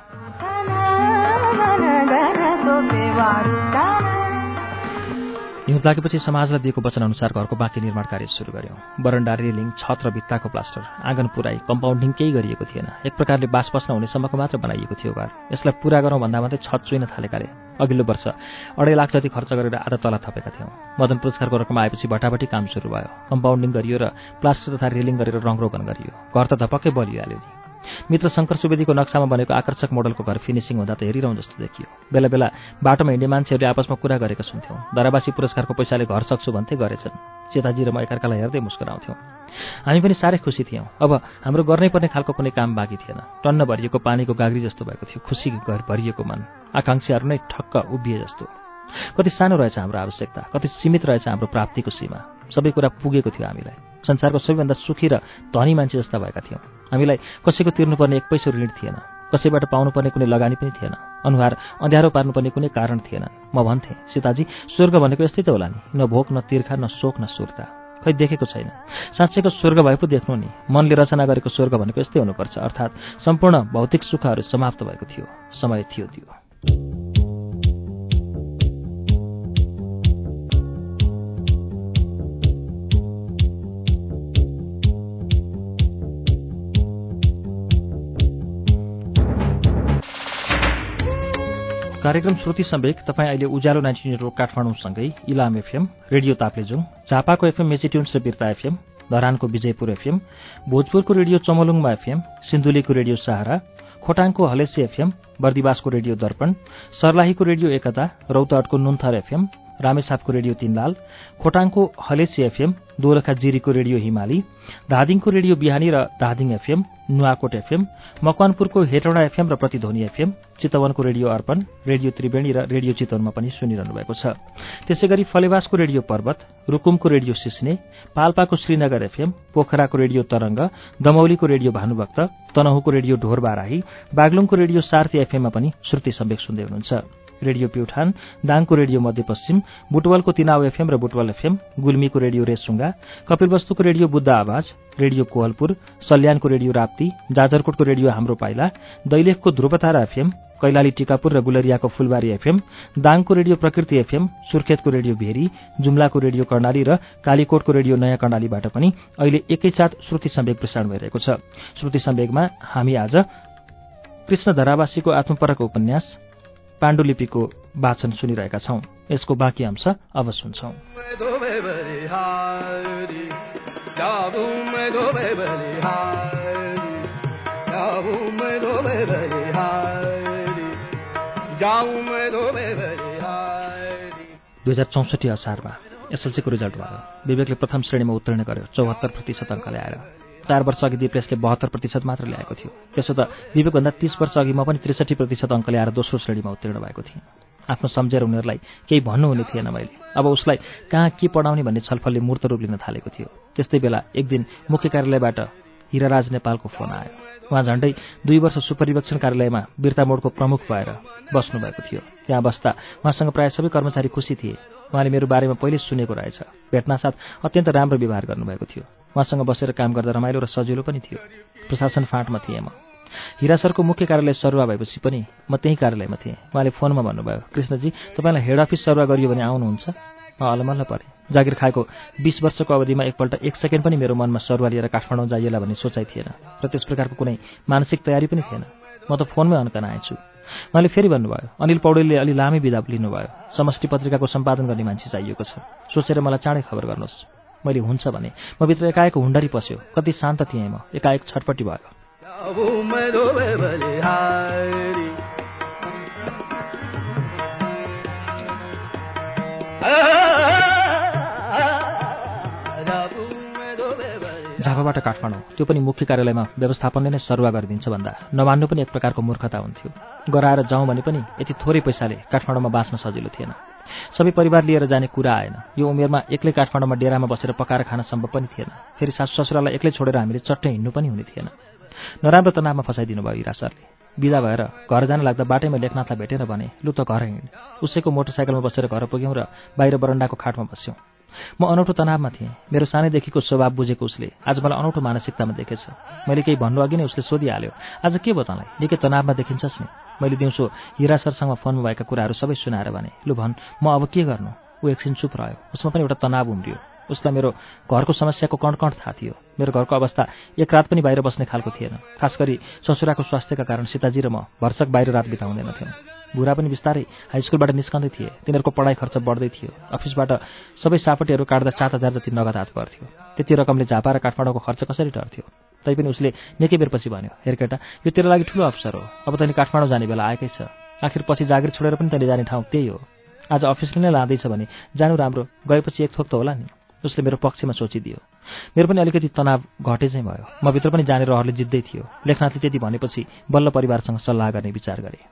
हिउँद लागेपछि समाजलाई दिएको वचन अनुसार घरको बाँकी निर्माण कार्य सुरु गर्यौँ। बरन्डा, रेलिङ, छत र भित्ताको प्लास्टर, आँगन पुराई, कम्पाउन्डिङ केही गरिएको थिएन। एक प्रकारले बास बस्न हुनेसम्मको मात्र बनाइएको थियो घर। यसलाई पुरा गरौँ भन्दा मात्रै छत चुइन थालेकाले अघिल्लो वर्ष अढाई लाख जति खर्च गरेर आधा तला थपेका थियौँ। मदन पुरस्कारको रकम आएपछि भटाभटी काम सुरु भयो। कम्पाउन्डिङ गरियो र प्लास्टर तथा रेलिङ गरेर रङरोगन गरियो। घर त धपक्कै बलिहाल्यो नि। मित्र शङ्कर सुवेदीको नक्सामा बनेको आकर्षक मोडलको घर फिनिसिङ हुँदा त हेरिरहँ जस्तो देखियो। बेला बेला बाटोमा हिँड्ने मान्छेहरूले आपसमा कुरा गरेका सुन्थ्यौँ। दराबासी पुरस्कारको पैसाले घर सक्छु भन्थे, गरेछन्। सीताजी र म एकअर्कालाई हेर्दै मुस्कुराउँथ्यौँ। हामी पनि साह्रै खुसी थियौँ। अब हाम्रो गर्नै पर्ने खालको कुनै काम बाँकी थिएन। टन्न भरिएको पानीको गाग्री जस्तो भएको थियो खुसी घर भरिएको मन। आकाङ्क्षाहरू नै ठक्क उभिए जस्तो। कति सानो रहेछ हाम्रो आवश्यकता, कति सीमित रहेछ हाम्रो प्राप्तिको सीमा। सबै कुरा पुगेको थियो हामीलाई। संसारको सबैभन्दा सुखी र धनी मान्छे जस्ता भएका थियौँ। हामीलाई कसैको तिर्नुपर्ने एक पैसो ऋण थिएन, कसैबाट पाउनुपर्ने कुनै लगानी पनि थिएन, अनुहार अँध्यारो पार्नुपर्ने कुनै कारण थिएन। म भन्थेँ, सीताजी, स्वर्ग भनेको यस्तै त होला नि, न भोक, न तिर्खा, न शोक, न सुर्ता। खै देखेको छैन। साँच्चैको स्वर्ग भए पो देख्नु नि। मनले रचना गरेको स्वर्ग भनेको यस्तै हुनुपर्छ, अर्थात् सम्पूर्ण भौतिक सुखहरू समाप्त भएको थियो। समय थियो त्यो। कार्यक्रम श्रुति सम्वेक तपाईँ अहिले उज्यालो नाइन्टी नेटवर्क काठमाडौँसँगै इलाम एफएम, रेडियो ताप्लेजुङ, झापाको एफएम मेचिट्युन्स र बिर्ता एफएम, धरानको विजयपुर एफएम, भोजपुरको रेडियो चमलुङमा एफएम, सिन्धुलीको रेडियो सहारा, खोटाङको हलेसी एफएम, बर्दिवासको रेडियो दर्पण, सर्लाहीको रेडियो एकता, रौतहटको नुन्थर एफएम, रामेछापको रेडियो तीनलाल, खोटाङको हलेसी एफएम, दोलखा जिरीको रेडियो हिमाली, धादिङको रेडियो बिहानी र धादिङ एफएम, नुवाकोट एफएम, मकवानपुरको हेटौडा एफएम र प्रतिध्वनि एफएम, चितवनको रेडियो अर्पण, रेडियो त्रिवेणी र रेडियो चितवनमा पनि सुनिरहनु भएको छ। त्यसै गरी फलेवासको रेडियो पर्वत, रुकुमको रेडियो सिस्ने, पाल्पाको श्रीनगर एफएम, पोखराको रेडियो तरंग, दमौलीको रेडियो भानुभक्त, तनहुको रेडियो ढोरबाराही, बागलुङको रेडियो सार्थी एफएममा पनि श्रुति सम्वेक सुन्दै हुनुहुन्छ। रेडियो प्युठान, दाङको रेडियो मध्यपश्चिम, बुटवलको तिनाउ एफएम र बुटवल एफएम, गुल्मीको रेडियो रेसुङ्गा, कपिलवस्तुको रेडियो बुद्ध आवाज, रेडियो कोहलपुर, सल्यानको रेडियो राप्ती, जाजरकोटको रेडियो हाम्रो पाइला, दैलेखको ध्रुवतारा एफएम, कैलाली टिकापुर र गुलरियाको फुलबारी एफएम, दाङको रेडियो प्रकृति एफएम, सुर्खेतको रेडियो भेरी, जुम्लाको रेडियो कर्णाली र कालीकोटको रेडियो नयाँ कर्णालीबाट पनि अहिले एकैसाथ श्रुति सम्वेक प्रसारण भइरहेको छ। श्रुति सम्वेकमा हामी आज कृष्ण धरावासीको आत्मपरक उपन्यास पाण्डुलिपिको वाचन सुनिरहेका छौं। यसको बाँकी अंश अब सुन्छौं। दुई हजार चौसठी असारमा एसएलसीको रिजल्ट भयो। विवेकले प्रथम श्रेणीमा उत्तीर्ण गर्यो, चौहत्तर प्रतिशत अङ्क ल्याएर। चार वर्ष अघि दिप्लेसले बहत्तर प्रतिशत मात्र ल्याएको थियो। त्यसो त विवेकभन्दा तीस वर्ष अघि म पनि त्रिसठी प्रतिशत अङ्क ल्याएर दोस्रो श्रेणीमा उत्तीर्ण भएको थिएँ। आफ्नो सम्झेर उनीहरूलाई केही भन्नुहुने थिएन मैले। अब उसलाई कहाँ के पढाउने भन्ने छलफलले मूर्त रूप लिन थालेको थियो। त्यस्तै बेला एक दिन मुख्य कार्यालयबाट हिराराज नेपालको फोन आयो। उहाँ झण्डै दुई वर्ष सुपरिवेक्षण कार्यालयमा बिर्ता मोडको प्रमुख भएर बस्नुभएको थियो। त्यहाँ बस्दा उहाँसँग प्रायः सबै कर्मचारी खुसी थिए। उहाँले मेरो बारेमा पहिले सुनेको रहेछ। भेट्नासाथ अत्यन्त राम्रो व्यवहार गर्नुभएको थियो। उहाँसँग बसेर काम गर्दा रमाइलो र सजिलो पनि थियो। प्रशासन फाँटमा थिएँ म। हिरा सरको मुख्य कार्यालय सरुवा भएपछि पनि म त्यही कार्यालयमा थिएँ। उहाँले फोनमा भन्नुभयो, कृष्णजी तपाईँलाई हेड अफिस सरुवा गरियो भने आउनुहुन्छ? म अलमल्ल परेँ। जागिर खाएको बीस वर्षको अवधिमा एकपल्ट एक सेकेन्ड पनि मेरो मनमा सरुवा लिएर काठमाडौँ जाइएला भन्ने सोचाइ थिएन र त्यस प्रकारको कुनै मानसिक तयारी पनि थिएन। म त फोनमै अनकन आएछु। उहाँले फेरि भन्नुभयो, अनिल पौडेलले अलि लामै बिदा लिनुभयो। समष्टि पत्रिकाको सम्पादन गर्ने मान्छे चाहिएको छ। सोचेर मलाई चाँडै खबर गर्नुहोस्। मैले हुन्छ भने म भित्र एकाएक हुन्डरी पस्यो। कति शान्त थिएँ म, एकाएक छटपटी भयो। झापाबाट काठमाडौँ, त्यो पनि मुख्य कार्यालयमा व्यवस्थापनले नै सरुवा गरिदिन्छ भन्दा नमान्नु पनि एक प्रकारको मूर्खता हुन्थ्यो। गराएर जाउँ भने पनि यति थोरै पैसाले काठमाडौँमा बाँच्न सजिलो थिएन। सबै परिवार लिएर जाने कुरा आएन। यो उमेरमा एक्लै काठमाडौँमा डेरामा बसेर पकाएर खान सम्भव पनि थिएन। फेरि सासु ससुरालाई एक्लै छोडेर हामीले चट्टै हिँड्नु पनि हुने थिएन। नराम्रो तनावमा फसाइदिनु भयो हिरा सरले। बिदा भएर घर जान लाग्दा बाटैमा लेखनाथलाई भेटेर भने, लु त घर हिँड। उसैको मोटरसाइकलमा बसेर घर पुग्यौँ र बाहिर बरन्डाको खाटमा बस्यौँ। म अनौठो तनावमा थिएँ। मेरो सानैदेखिको स्वभाव बुझेको उसले आज मलाई अनौठो मानसिकतामा देखेछ। मैले केही भन्नु अघि नै उसले सोधिहाल्यो, आज के भयो तँलाई? निकै तनावमा देखिन्छस् नि। मैले दिउँसो हिरा सरसँग फोनमा भएका कुराहरू सबै सुनाएर भने, लु भन् म अब के गर्नु? ऊ एकछिन चुप रह्यो। उसमा पनि एउटा तनाव उम्रियो। उसलाई मेरो घरको समस्याको कणकण थाहा थियो। मेरो घरको अवस्था एक रात पनि बाहिर बस्ने खालको थिएन। खास गरी ससुराको स्वास्थ्यका कारण सीताजी र म भरसक बाहिर रात बिताउँदैनथ्यौँ। बुढा पनि बिस्तारै हाई स्कुलबाट निस्कँदै थिए। तिनीहरूको पढाइ खर्च बढ्दै थियो। अफिसबाट सबै सापटीहरू काट्दा सात हजार जति नगद हात पर्थ्यो। त्यति रकमले झापा र काठमाडौँको खर्च कसरी टर्थ्यो? तैपनि उसले निकै बेरपछि भन्यो, हेर केटा, यो तेरो लागि ठुलो अवसर हो। अब तैँले काठमाडौँ जाने बेला आएकै छ। आखिर पछि जागिर छोडेर पनि तैँले जाने ठाउँ त्यही हो। आज अफिसले नै लाँदैछ भने जानु राम्रो, गएपछि एक थोक त होला नि। उसले मेरो पक्षमा सोचिदियो। मेरो पनि अलिकति तनाव घटे चाहिँ भयो। म भित्र पनि जाने रहरले जित्दै थियो। लेखनाथले त्यति भनेपछि बल्ल परिवारसँग सल्लाह गर्ने विचार गरे।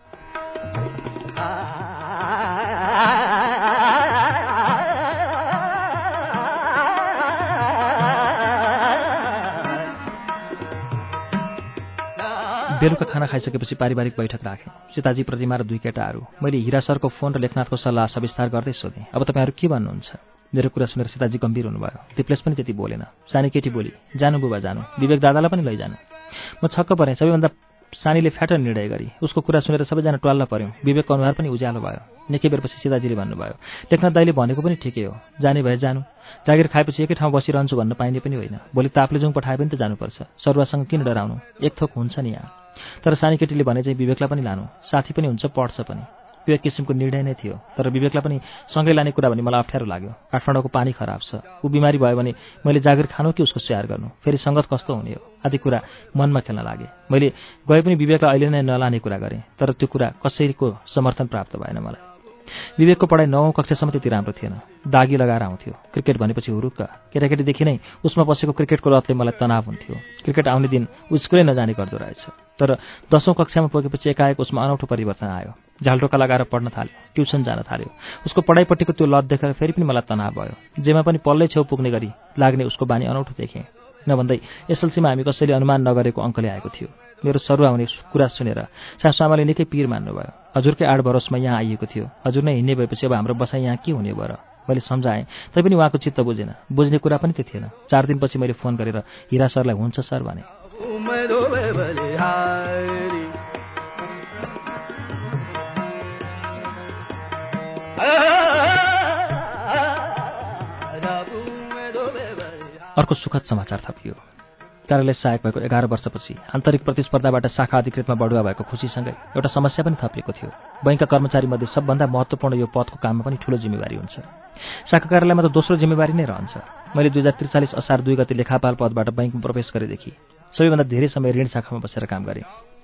बेलुका खाना खाइसकेपछि पारिवारिक बैठक राखेँ। सीताजी, प्रतिमा र दुई केटाहरू। मैले हिरा सरको फोन र लेखनाथको सल्लाह सविस्तार गर्दै सोधेँ, अब तपाईँहरू के भन्नुहुन्छ? मेरो कुरा सुनेर सीताजी गम्भीर हुनुभयो। दिप्लेस पनि त्यति बोलेन। सानी केटी बोली, जानु बुबा जानु, विवेक दादालाई पनि लैजानु। म छक्क परेँ। सबैभन्दा सानीले फ्याट निर्णय गरी। उसको कुरा सुनेर सबैजना ट्वाल्ल पर्यौँ। विवेकको अनुहार पनि उज्यालो भयो। निकै बेरपछि सीताजीले भन्नुभयो, लेखनाथ दाइले भनेको पनि ठिकै हो, जाने भए जानु। जागिर खाएपछि एकै ठाउँ बसिरहन्छु भन्न पाइने पनि होइन। भोलि ताप्लेजुङ पठाए पनि त जानुपर्छ। सरुवासँग किन डराउनु? एक थोक हुन्छ नि यहाँ। तर सानी केटीले भने चाहिँ विवेकलाई पनि लानु, साथी पनि हुन्छ, पढ्छ पनि। त्यो एक किसिमको निर्णय नै थियो। तर विवेकलाई पनि सँगै लाने कुरा भने मलाई अप्ठ्यारो लाग्यो। काठमाडौँको पानी खराब छ। ऊ बिमारी भयो भने मैले जागिर खानु कि उसको स्याहार गर्नु? फेरि सङ्गत कस्तो हुने हो? आदि कुरा मनमा खेल्न लागे। मैले गए पनि विवेकलाई अहिले नै नलाने कुरा गरेँ। तर त्यो कुरा कसैको समर्थन प्राप्त भएन मलाई। विवेकको पढाइ नवौँ कक्षासम्म त्यति राम्रो थिएन। दागी लगाएर आउँथ्यो। क्रिकेट भनेपछि हुरुक्क। केटाकेटीदेखि नै उसमा बसेको क्रिकेटको लतले मलाई तनाव हुन्थ्यो। क्रिकेट आउने दिन ऊ स्कुलै नजाने गर्दो रहेछ। तर दसौँ कक्षामा पुगेपछि एकाएक उसमा अनौठो परिवर्तन आयो। झालटोका लगाएर पढ्न थाल्यो, ट्युसन जान थाल्यो। उसको पढाइपट्टिको त्यो लत देखेर फेरि पनि मलाई तनाव भयो। जेमा पनि पल्लै छेउ पुग्ने गरी लाग्ने उसको बानी अनौठो देखेँ। नभन्दै एसएलसीमा हामी कसैले अनुमान नगरेको अङ्क ल्याएको थियो। मेरो सरुवा हुने कुरा सुनेर सासूआमाले निकै पिर मान्नुभयो। हजुरकै आठ बरसमा यहाँ आइएको थियो। हजुर नै हिँड्ने भएपछि अब हाम्रो बसाइ यहाँ के हुने भयो र? मैले सम्झाएँ, तैपनि उहाँको चित्त बुझेन। बुझ्ने कुरा पनि त्यो थिएन। चार दिनपछि मैले फोन गरेर हिरा सरलाई हुन्छ सर भने। अर्को सुखद समाचार थपियो। कार्यालय सहायक भएको एघार वर्षपछि आन्तरिक प्रतिस्पर्धाबाट शाखा अधिकृतमा बढुवा भएको खुसीसँगै एउटा समस्या पनि थपिएको थियो। बैंकका कर्मचारीमध्ये सबभन्दा महत्त्वपूर्ण यो पदको काममा पनि ठूलो जिम्मेवारी हुन्छ। शाखा कार्यालयमा त दोस्रो जिम्मेवारी नै रहन्छ। मैले दुई हजार त्रिचालिस असार दुई गते लेखापाल पदबाट बैंकमा प्रवेश गरेदेखि सबैभन्दा धेरै समय ऋण शाखामा बसेर काम गरेँ।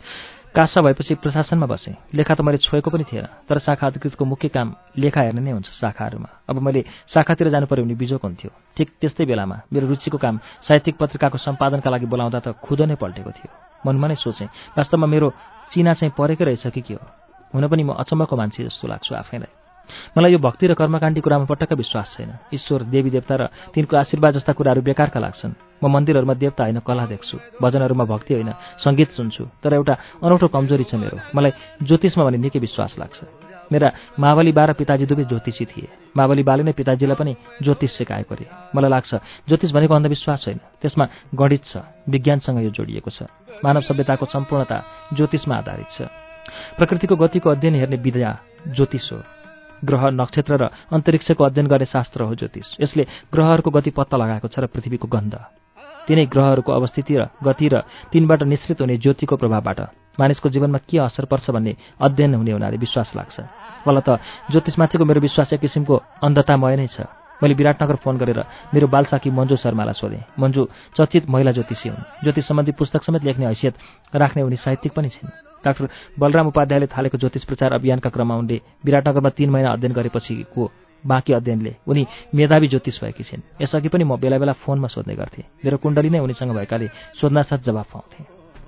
कासा भएपछि प्रशासनमा बसेँ। लेखा त मैले छोएको पनि थिएन, तर शाखा अधिकृतको मुख्य काम लेखा हेर्ने नै हुन्छ शाखाहरूमा। अब मैले शाखातिर जानु पर्यो भने बिजोक हुन्थ्यो। ठिक त्यस्तै बेलामा मेरो रुचिको काम साहित्यिक पत्रिकाको सम्पादनका लागि बोलाउँदा त खुद नै पल्टेको थियो। मनमा नै सोचेँ, वास्तवमा मेरो चिना चाहिँ परेकै रहेछ कि के हो? हुन पनि म अचम्मको मान्छे जस्तो लाग्छु आफैलाई। मलाई यो भक्ति र कर्मकाण्डी कुरामा पटक्क विश्वास छैन। ईश्वर, देवी देवता र तिनको आशीर्वाद जस्ता कुराहरू बेकारका लाग्छन्। म मन्दिरहरूमा देवता होइन कला देख्छु, भजनहरूमा भक्ति होइन सङ्गीत सुन्छु। तर एउटा अनौठो कमजोरी छ मेरो, मलाई ज्योतिषमा भने निकै विश्वास लाग्छ। मेरा मावली बा र पिताजी दुवै ज्योतिषी थिए। मावली बाले नै पिताजीलाई पनि ज्योतिष सिकाएको अरे। मलाई लाग्छ ज्योतिष भनेको अन्धविश्वास होइन, त्यसमा गणित छ, विज्ञानसँग यो जोडिएको छ। मानव सभ्यताको सम्पूर्णता ज्योतिषमा आधारित छ। प्रकृतिको गतिको अध्ययन हेर्ने विद्या ज्योतिष हो। ग्रह, नक्षत्र र अन्तरिक्षको अध्ययन गर्ने शास्त्र हो ज्योतिष। यसले ग्रहहरूको गति पत्ता लगाएको छ र पृथ्वीको गन्ध, तिनै ग्रहहरूको अवस्थिति र गति र तिनबाट निश्चित हुने ज्योतिको प्रभावबाट मानिसको जीवनमा के असर पर्छ भन्ने अध्ययन हुने हुनाले विश्वास लाग्छ। मलाई त ज्योतिषमाथिको मेरो विश्वास एक किसिमको अन्धतामय नै छ। मैले विराटनगर फोन गरेर मेरो बालसाकी मन्जु शर्मालाई सोधेँ। मन्जु चर्चित महिला ज्योतिषी हुन्। ज्योतिष सम्बन्धी पुस्तक समेत लेख्ने हैसियत राख्ने उनी साहित्यिक पनि छिन्। डाक्टर बलराम उपाध्यायले थालेको ज्योतिष प्रचार अभियानका क्रममा उनले विराटनगरमा तीन महिना अध्ययन गरेपछिको बाँकी अध्ययनले उनी मेधावी ज्योतिष भएकी छिन्। यसअघि पनि म बेला बेला फोनमा सोध्ने गर्थेँ। मेरो कुण्डली नै उनीसँग भएकाले सोध्नासाथ जवाफ पाउँथेँ।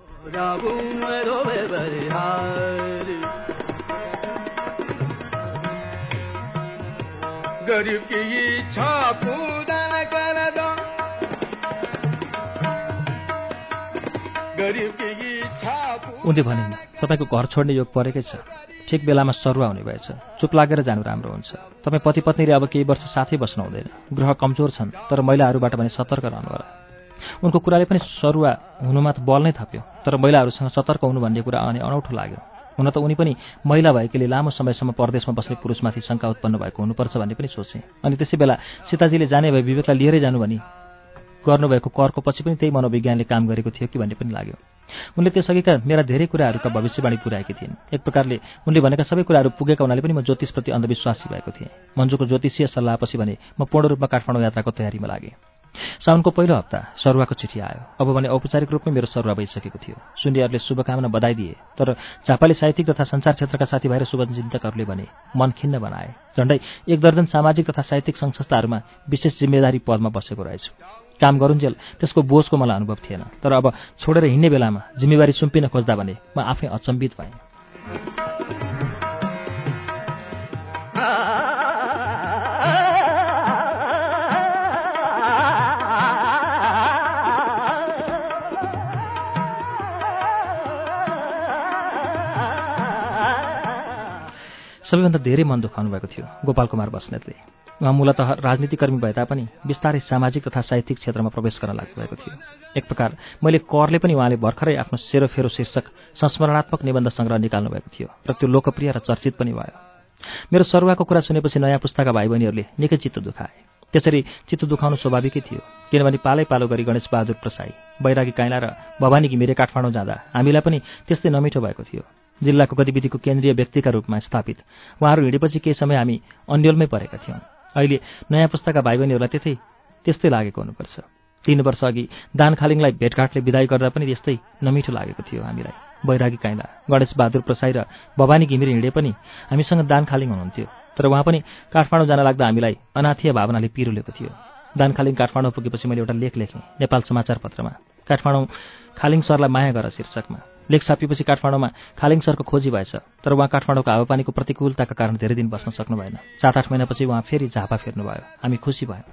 उनले भनिन्, तपाईँको घर छोड्ने योग परेकै छ। ठिक बेलामा सरुवा हुने भएछ। चुप लागेर जानु राम्रो हुन्छ। तपाईँ पति पत्नीले अब केही वर्ष साथै बस्नु हुँदैन। ग्रह कमजोर छन्, तर महिलाहरूबाट पनि सतर्क रहनु होला। उनको कुराले पनि सरुवा हुनुमा त बल नै थप्यो, तर महिलाहरूसँग सतर्क हुनु भन्ने कुरा अनि अनौठो लाग्यो। हुन त उनी पनि महिला भएकीले लामो समयसम्म परदेशमा बस्ने पुरुषमाथि शङ्का उत्पन्न भएको हुनुपर्छ भन्ने पनि सोचे। अनि त्यसै बेला सीताजीले जाने भए विवेकलाई लिएरै जानु भनी गर्नुभएको करको पछि पनि त्यही मनोविज्ञानले काम गरेको थियो कि भन्ने पनि लाग्यो। उनले त्यसअघिका मेरा धेरै कुराहरूका भविष्यवाणी पुर्याएकी थिइन्। एक प्रकारले उनले भनेका सबै कुराहरू पुगेका हुनाले पनि म ज्योतिषप्रति अन्धविश्वासी भएको थिएँ। मन्जुको ज्योतिषीय सल्लाहपछि भने म पूर्ण रूपमा काठमाडौँ यात्राको तयारीमा लागेँ। साउनको पहिलो हप्ता सरुवाको चिठी आयो। अब भने औपचारिक रूपमै मेरो सरुवा भइसकेको थियो। सुन्नेहरूले शुभकामना बधाई दिए, तर झापाली साहित्यिक तथा सञ्चार क्षेत्रका साथीभाइ र शुभचिन्तकहरूले भने मन खिन्न बनाए। झण्डै एक दर्जन सामाजिक तथा साहित्यिक सङ्घ संस्थाहरूमा विशेष जिम्मेदारी पदमा बसेको रहेछु। काम गरुन्जेल त्यसको बोझको मलाई अनुभव थिएन, तर अब छोडेर हिँड्ने बेलामा जिम्मेवारी सुम्पिन खोज्दा भने म आफै अचम्बित भएँ। सबैभन्दा धेरै मन दुखाउनु भएको थियो गोपाल कुमार बस्नेतले। उहाँ मूलतः राजनीतिकर्मी भए तापनि बिस्तारै सामाजिक तथा साहित्यिक क्षेत्रमा प्रवेश गर्न लाग्नुभएको थियो। एक प्रकार मैले करले पनि उहाँले भर्खरै आफ्नो सेरोफेरो शीर्षक संस्मरणात्मक निबन्ध सङ्ग्रह निकाल्नु भएको थियो र त्यो लोकप्रिय र चर्चित पनि भयो। मेरो सरुवाको कुरा सुनेपछि नयाँ पुस्ताका भाइ बहिनीहरूले निकै चित्त दुखाए। त्यसरी चित्त दुखाउनु स्वाभाविकै थियो, किनभने पालै पालो गरी गणेश बहादुर प्रसाई, बैरागी काइला र भवानी घिमिरे काठमाडौँ जाँदा हामीलाई पनि त्यस्तै नमिठो भएको थियो। जिल्लाको गतिविधिको केन्द्रीय व्यक्तिका रूपमा स्थापित उहाँहरू हिँडेपछि केही समय हामी अन्यलमै परेका थियौँ। अहिले नयाँ पुस्ताका भाइ बहिनीहरूलाई त्यतै त्यस्तै लागेको हुनुपर्छ। तीन वर्ष अघि दान खालिङलाई भेटघाटले विदाई गर्दा पनि त्यस्तै नमिठो लागेको थियो हामीलाई। बैरागी काइला, गणेश बहादुर प्रसाई र भवानी घिमिरे हिँडे पनि हामीसँग दान खालिङ हुनुहुन्थ्यो। तर उहाँ पनि काठमाडौँ जान लाग्दा हामीलाई अनाथीय भावनाले पिरुलेको थियो। दानखालिङ काठमाडौँ पुगेपछि मैले एउटा लेख लेखेँ नेपाल समाचार पत्रमा, काठमाडौँ खालिङ सरलाई माया गर शीर्षकमा। लेख छापिएपछि काठमाडौँमा खालिङ सरको खोजी भएछ, तर उहाँ काठमाडौँको हावापानीको प्रतिकूलताका कारण धेरै दिन बस्न सक्नु भएन। सात आठ महिनापछि उहाँ फेरि झापा फेर्नुभयो। हामी खुसी भयौँ।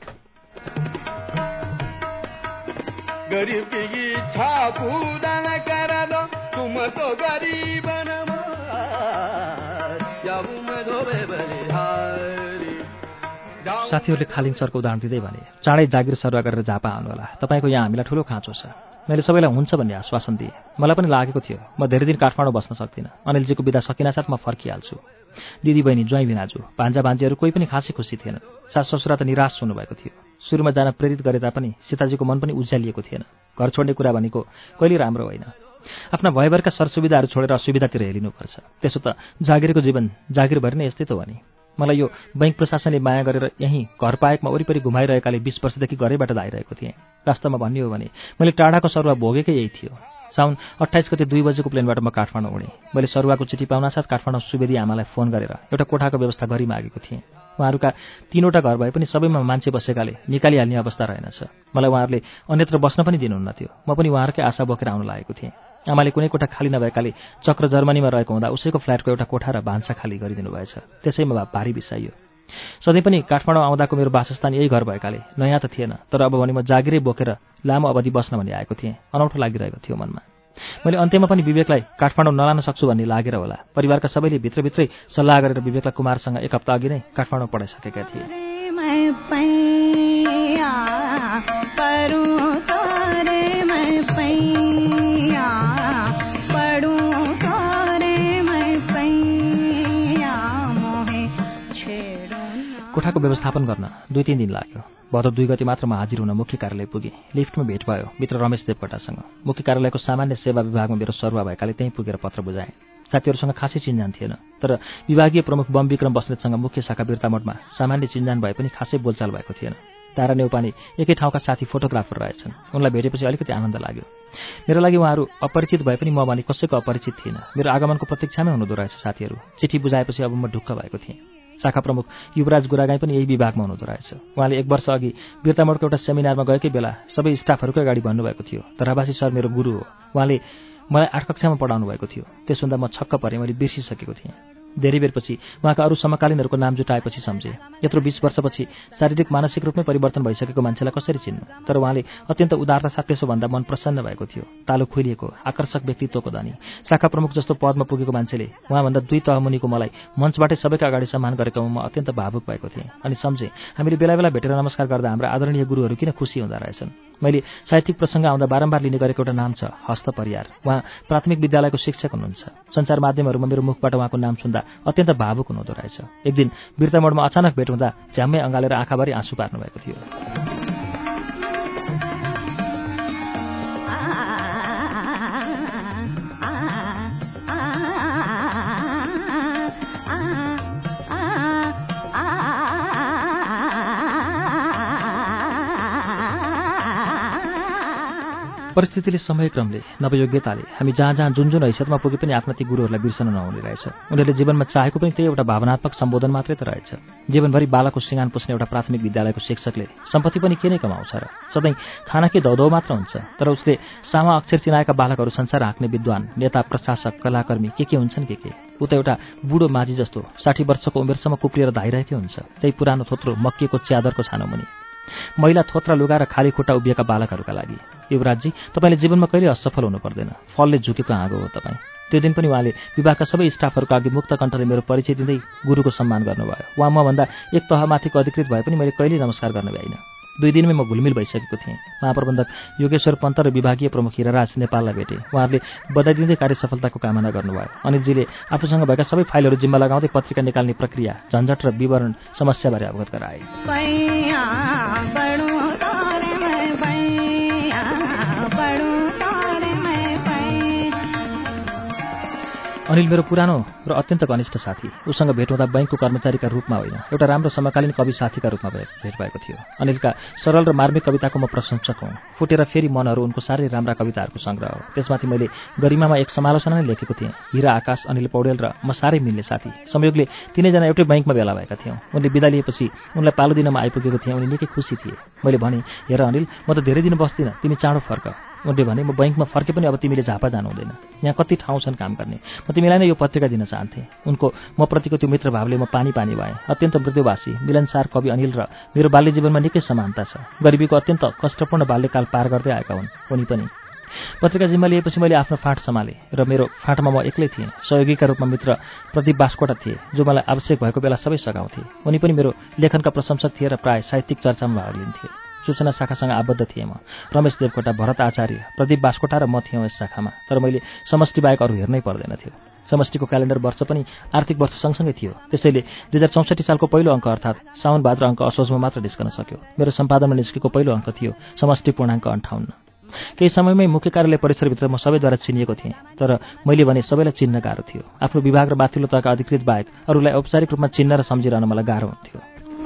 साथीहरूले खालिङ सरको उदाहरण दिँदै भने, चाँडै जागिर सरुवा गरेर झापा आउनुहोला, तपाईँको यहाँ हामीलाई ठुलो खाँचो छ। मैले सबैलाई हुन्छ भन्ने आश्वासन दिएँ। मलाई पनि लागेको थियो म धेरै दिन काठमाडौँ बस्न सक्दिनँ। अनिलजीको बिदा सकिनासाथ म फर्किहाल्छु। दिदीबहिनी, ज्वाइँ भिनाजु, भान्जा भान्जीहरू कोही पनि खासै खुसी थिएनन्। सास ससुरा त निराश हुनुभएको थियो। सुरुमा जान प्रेरित गरे तापनि सीताजीको मन पनि उज्यालिएको थिएन। घर छोड्ने कुरा भनेको कहिले राम्रो होइन। आफ्ना भयभरका सरसुविधाहरू छोडेर असुविधातिर हेलिनुपर्छ। त्यसो त जागिरको जीवन जागिरभरि नै यस्तै त हो नि। मलाई यो बैंक प्रशासनले माया गरेर यहीँ घर पाएकमा वरिपरि घुमाइरहेकाले बीस वर्षदेखि घरैबाट धाइरहेको थिएँ। वास्तवमा भन्ने हो भने मैले टाढाको सरुवा भोगेकै यही थियो। साउन अट्ठाइस गते दुई बजेको प्लेनबाट म काठमाडौँ उडेँ। मैले सरुवाको चिठी पाउनासाथ काठमाडौँ सुवेदी आमालाई फोन गरेर एउटा कोठाको व्यवस्था गरी मागेको थिएँ। उहाँहरूका तीनवटा घर भए पनि सबैमा मान्छे बसेकाले निकालिहाल्ने अवस्था रहेनछ। मलाई उहाँहरूले अन्यत्र बस्न पनि दिनुहुन्न थियो। म पनि उहाँहरूकै आशा बोकेर आउन लागेको थिएँ। आमाले कुनै कोठा खाली नभएकाले चक्र जर्मनीमा रहेको हुँदा उसैको फ्ल्याटको एउटा कोठा र भान्सा खाली गरिदिनु भएछ। त्यसैमा भारी बिसाइयो। सधैँ पनि काठमाडौँ आउँदाको मेरो वासस्थान यही घर भएकाले नयाँ त थिएन, तर अब भने म जागिरै बोकेर लामो अवधि बस्न भन्ने आएको थिएँ। अनौठो लागिरहेको थियो मनमा। मैले अन्त्यमा पनि विवेकलाई काठमाडौँ नलान सक्छु भन्ने लागेर होला, परिवारका सबैले भित्रभित्रै सल्लाह गरेर विवेकलाई कुमारसँग एक हप्ता अघि नै काठमाडौँ पठाइसकेका थिए। कोठाको व्यवस्थापन गर्न दुई तीन दिन लाग्यो। भदौ दुई गति मात्र म हाजिर हुन मुख्य कार्यालय पुगेँ। लिफ्टमा भेट भयो मित्र रमेश देवकोटासँग। मुख्य कार्यालयको सामान्य सेवा विभागमा मेरो सरुवा भएकाले त्यहीँ पुगेर पत्र बुझाएँ। साथीहरूसँग खासै चिन्जान थिएन, तर विभागीय प्रमुख बम विक्रम बस्नेतसँग मुख्य शाखा बिर्तामोडमा सामान्य चिन्जान भए पनि खासै बोलचाल भएको थिएन। तारा नेउपाने एकै ठाउँका साथी फोटोग्राफर रहेछन्। उनलाई भेटेपछि अलिकति आनन्द लाग्यो। मेरो लागि उहाँहरू अपरिचित भए पनि म भने कसैको अपरिचित थिइनँ। मेरो आगमनको प्रतीक्षामै हुनुहुँदो रहेछ साथीहरू। चिठी बुझाएपछि अब म ढुक्क भएको थिएँ। शाखा प्रमुख युवराज गुरागाई पनि यही विभागमा हुनुहुँदो रहेछ। उहाँले एक वर्ष अघि बिर्तामोडको एउटा सेमिनारमा गएकै बेला सबै स्टाफहरूकै अगाडि भन्नुभएको थियो, धरावासी सर मेरो गुरु हो। उहाँले मलाई आठ कक्षामा पढाउनु भएको थियो। त्यस हुँदा म छक्क परेँ, मैले बिर्सिसकेको थिएँ। धेरै बेरपछि उहाँका अरू समकालीनहरूको नाम जुटाएपछि सम्झेँ। यत्रो बीस वर्षपछि शारीरिक मानसिक रूपमै परिवर्तन भइसकेको मान्छेलाई कसरी चिन्नु? तर उहाँले अत्यन्त उदारता साथ त्यसो भन्दा मन प्रसन्न भएको थियो। तालु खुलिएको आकर्षक व्यक्तित्वको धनी शाखा प्रमुख जस्तो पदमा पुगेको मान्छेले उहाँभन्दा दुई तह मुनिको मलाई मञ्चबाटै सबैका अगाडि सम्मान गरेकोमा म अत्यन्त भावुक भएको थिएँ। अनि सम्झेँ हामीले बेला बेला भेटेर नमस्कार गर्दा हाम्रा आदरणीय गुरुहरू किन खुसी हुँदा रहेछन्। मैले साहित्यिक प्रसङ्ग आउँदा बारम्बार लिने गरेको एउटा नाम छ हस्त परियार। उहाँ प्राथमिक विद्यालयको शिक्षक हुनुहुन्छ। सञ्चार माध्यमहरूमा मेरो मुखबाट उहाँको नाम सुन्दा अत्यन्त भावुक हुनुहुँदो रहेछ। एक दिन बिर्तामोडमा अचानक भेट हुँदा झ्याम्मै अँगालेर आँखाभरि आँसु पार्नु भएको थियो। परिस्थितिले समयक्रमले नवयोग्यताले हामी जहाँ जहाँ जुन जुन हैसियतमा पुगे पनि आफ्ना ती गुरुहरूलाई बिर्सन नहुने रहेछ। उनीहरूले जीवनमा चाहेको पनि त्यही एउटा भावनात्मक सम्बोधन मात्रै त रहेछ। जीवनभरि बालकको सिँगान पुस्ने एउटा प्राथमिक विद्यालयको शिक्षकले सम्पत्ति पनि के नै कमाउँछ र? सधैँ खानाकै धौधौ मात्र हुन्छ। तर उसले सामा अक्षर चिनाएका बालकहरू संसार हाँक्ने विद्वान, नेता, प्रशासक, कलाकर्मी के के हुन्छन् के के। ऊ त एउटा बुढो माझी जस्तो साठी वर्षको उमेरसम्म कुप्रिएर धाइरहेकै हुन्छ, त्यही पुरानो थोत्रो मक्किएको च्यादरको छानो मुनि। महिला थोत्रा लुगा र खाली खुट्टा उभिएका बालकहरूका लागि युवराजजी, तपाईँले जीवनमा कहिले असफल हुनु पर्दैन। फलले झुकेको हाँगो हो तपाईँ। त्यो दिन पनि उहाँले विभागका सबै स्टाफहरूका अघि मुक्त कण्ठले मेरो परिचय दिँदै गुरुको सम्मान गर्नुभयो। उहाँ मभन्दा एक तहमाथिको अधिकृत भए पनि मैले कहिल्यै नमस्कार गर्न भ्याइनँ। दुई दिनमै म घुलमिल भइसकेको थिएँ। महाप्रबन्धक योगेश्वर पन्त र विभागीय प्रमुख हिराराज नेपाललाई भेटे। उहाँहरूले बधाई दिँदै कार्य सफलताको कामना गर्नुभयो। अनिलजीले आफूसँग भएका सबै फाइलहरू जिम्मा लगाउँदै पत्रिका निकाल्ने प्रक्रिया, झन्झट र विवरण समस्याबारे अवगत गराए। अनिल मेरो पुरानो र अत्यन्त घनिष्ठ साथी। उसँग भेट हुँदा बैंकको कर्मचारीका रूपमा होइन, एउटा राम्रो समकालीन कवि साथीका रूपमा भेट भएको थियो। अनिलका सरल र मार्मिक कविताको म प्रशंसक हुँ। फुटेर फेरि मनहरू उनको साह्रै राम्रा कविताहरूको सङ्ग्रह हो। त्यसमाथि मैले गरिमामा एक समालोचना नै लेखेको थिएँ। हिरा आकाश, अनिल पौडेल र म साह्रै मिल्ने साथी। संयोगले तिनैजना एउटै बैंकमा भेला भएका थियौँ। उनले बिदा लिएपछि उनलाई पालो दिनमा आइपुगेको थिएँ। उनी निकै खुसी थिए। मैले भने, हेर अनिल, म त धेरै दिन बस्दिनँ, तिमी चाँडो फर्क। उनले भने, म बैंकमा फर्के पनि अब तिमीले झापा जानु हुँदैन। यहाँ कति ठाउँ छन् काम गर्ने, म तिमीलाई नै यो पत्रिका दिन चाहन्थेँ। उनको म प्रतिको त्यो मित्रभावले म पानी पानी भएँ। अत्यन्त मृदुभाषी, मिलनसार कवि अनिल र मेरो बाल्य जीवनमा निकै समानता छ। गरिबीको अत्यन्त कष्टपूर्ण बाल्यकाल पार गर्दै आएका हुन् उनी पनि। पत्रिका जिम्मा लिएपछि मैले आफ्नो फाँट सम्हालेँ र मेरो फाँटमा म एक्लै थिएँ। सहयोगीका रूपमा मित्र प्रदीप बास्कोटा थिए, जो मलाई आवश्यक भएको बेला सबै सघाउँथे। उनी पनि मेरो लेखनका प्रशंसक थिए र प्राय साहित्यिक चर्चामा भाग लिन्थे। सूचना शाखासँग आबद्ध थिएँ म। रमेश देवकोटा, भरत आचार्य, प्रदीप बास्कोटा र म थियौँ यस शाखामा। तर मैले समष्टि बाहेक अरू हेर्नै पर्दैन थियो। समष्टिको क्यालेन्डर वर्ष पनि आर्थिक वर्ष सँगसँगै थियो। त्यसैले दुई हजार चौसठी सालको पहिलो अङ्क अर्थात् साउन भाद्र अङ्क असोजमा मात्र निस्कन सक्यो। मेरो सम्पादनमा निस्केको पहिलो अङ्क थियो समष्टि पूर्णाङ्क अन्ठाउन्न। केही समयमै मुख्य कार्यालय परिसरभित्र म सबैद्वारा चिनिएको थिएँ। तर मैले भने सबैलाई चिन्न गाह्रो थियो। आफ्नो विभाग र माथिल्लो तहका अधिकृत बाहेक अरूलाई औपचारिक रूपमा चिन्न र सम्झिरहन मलाई गाह्रो हुन्थ्यो।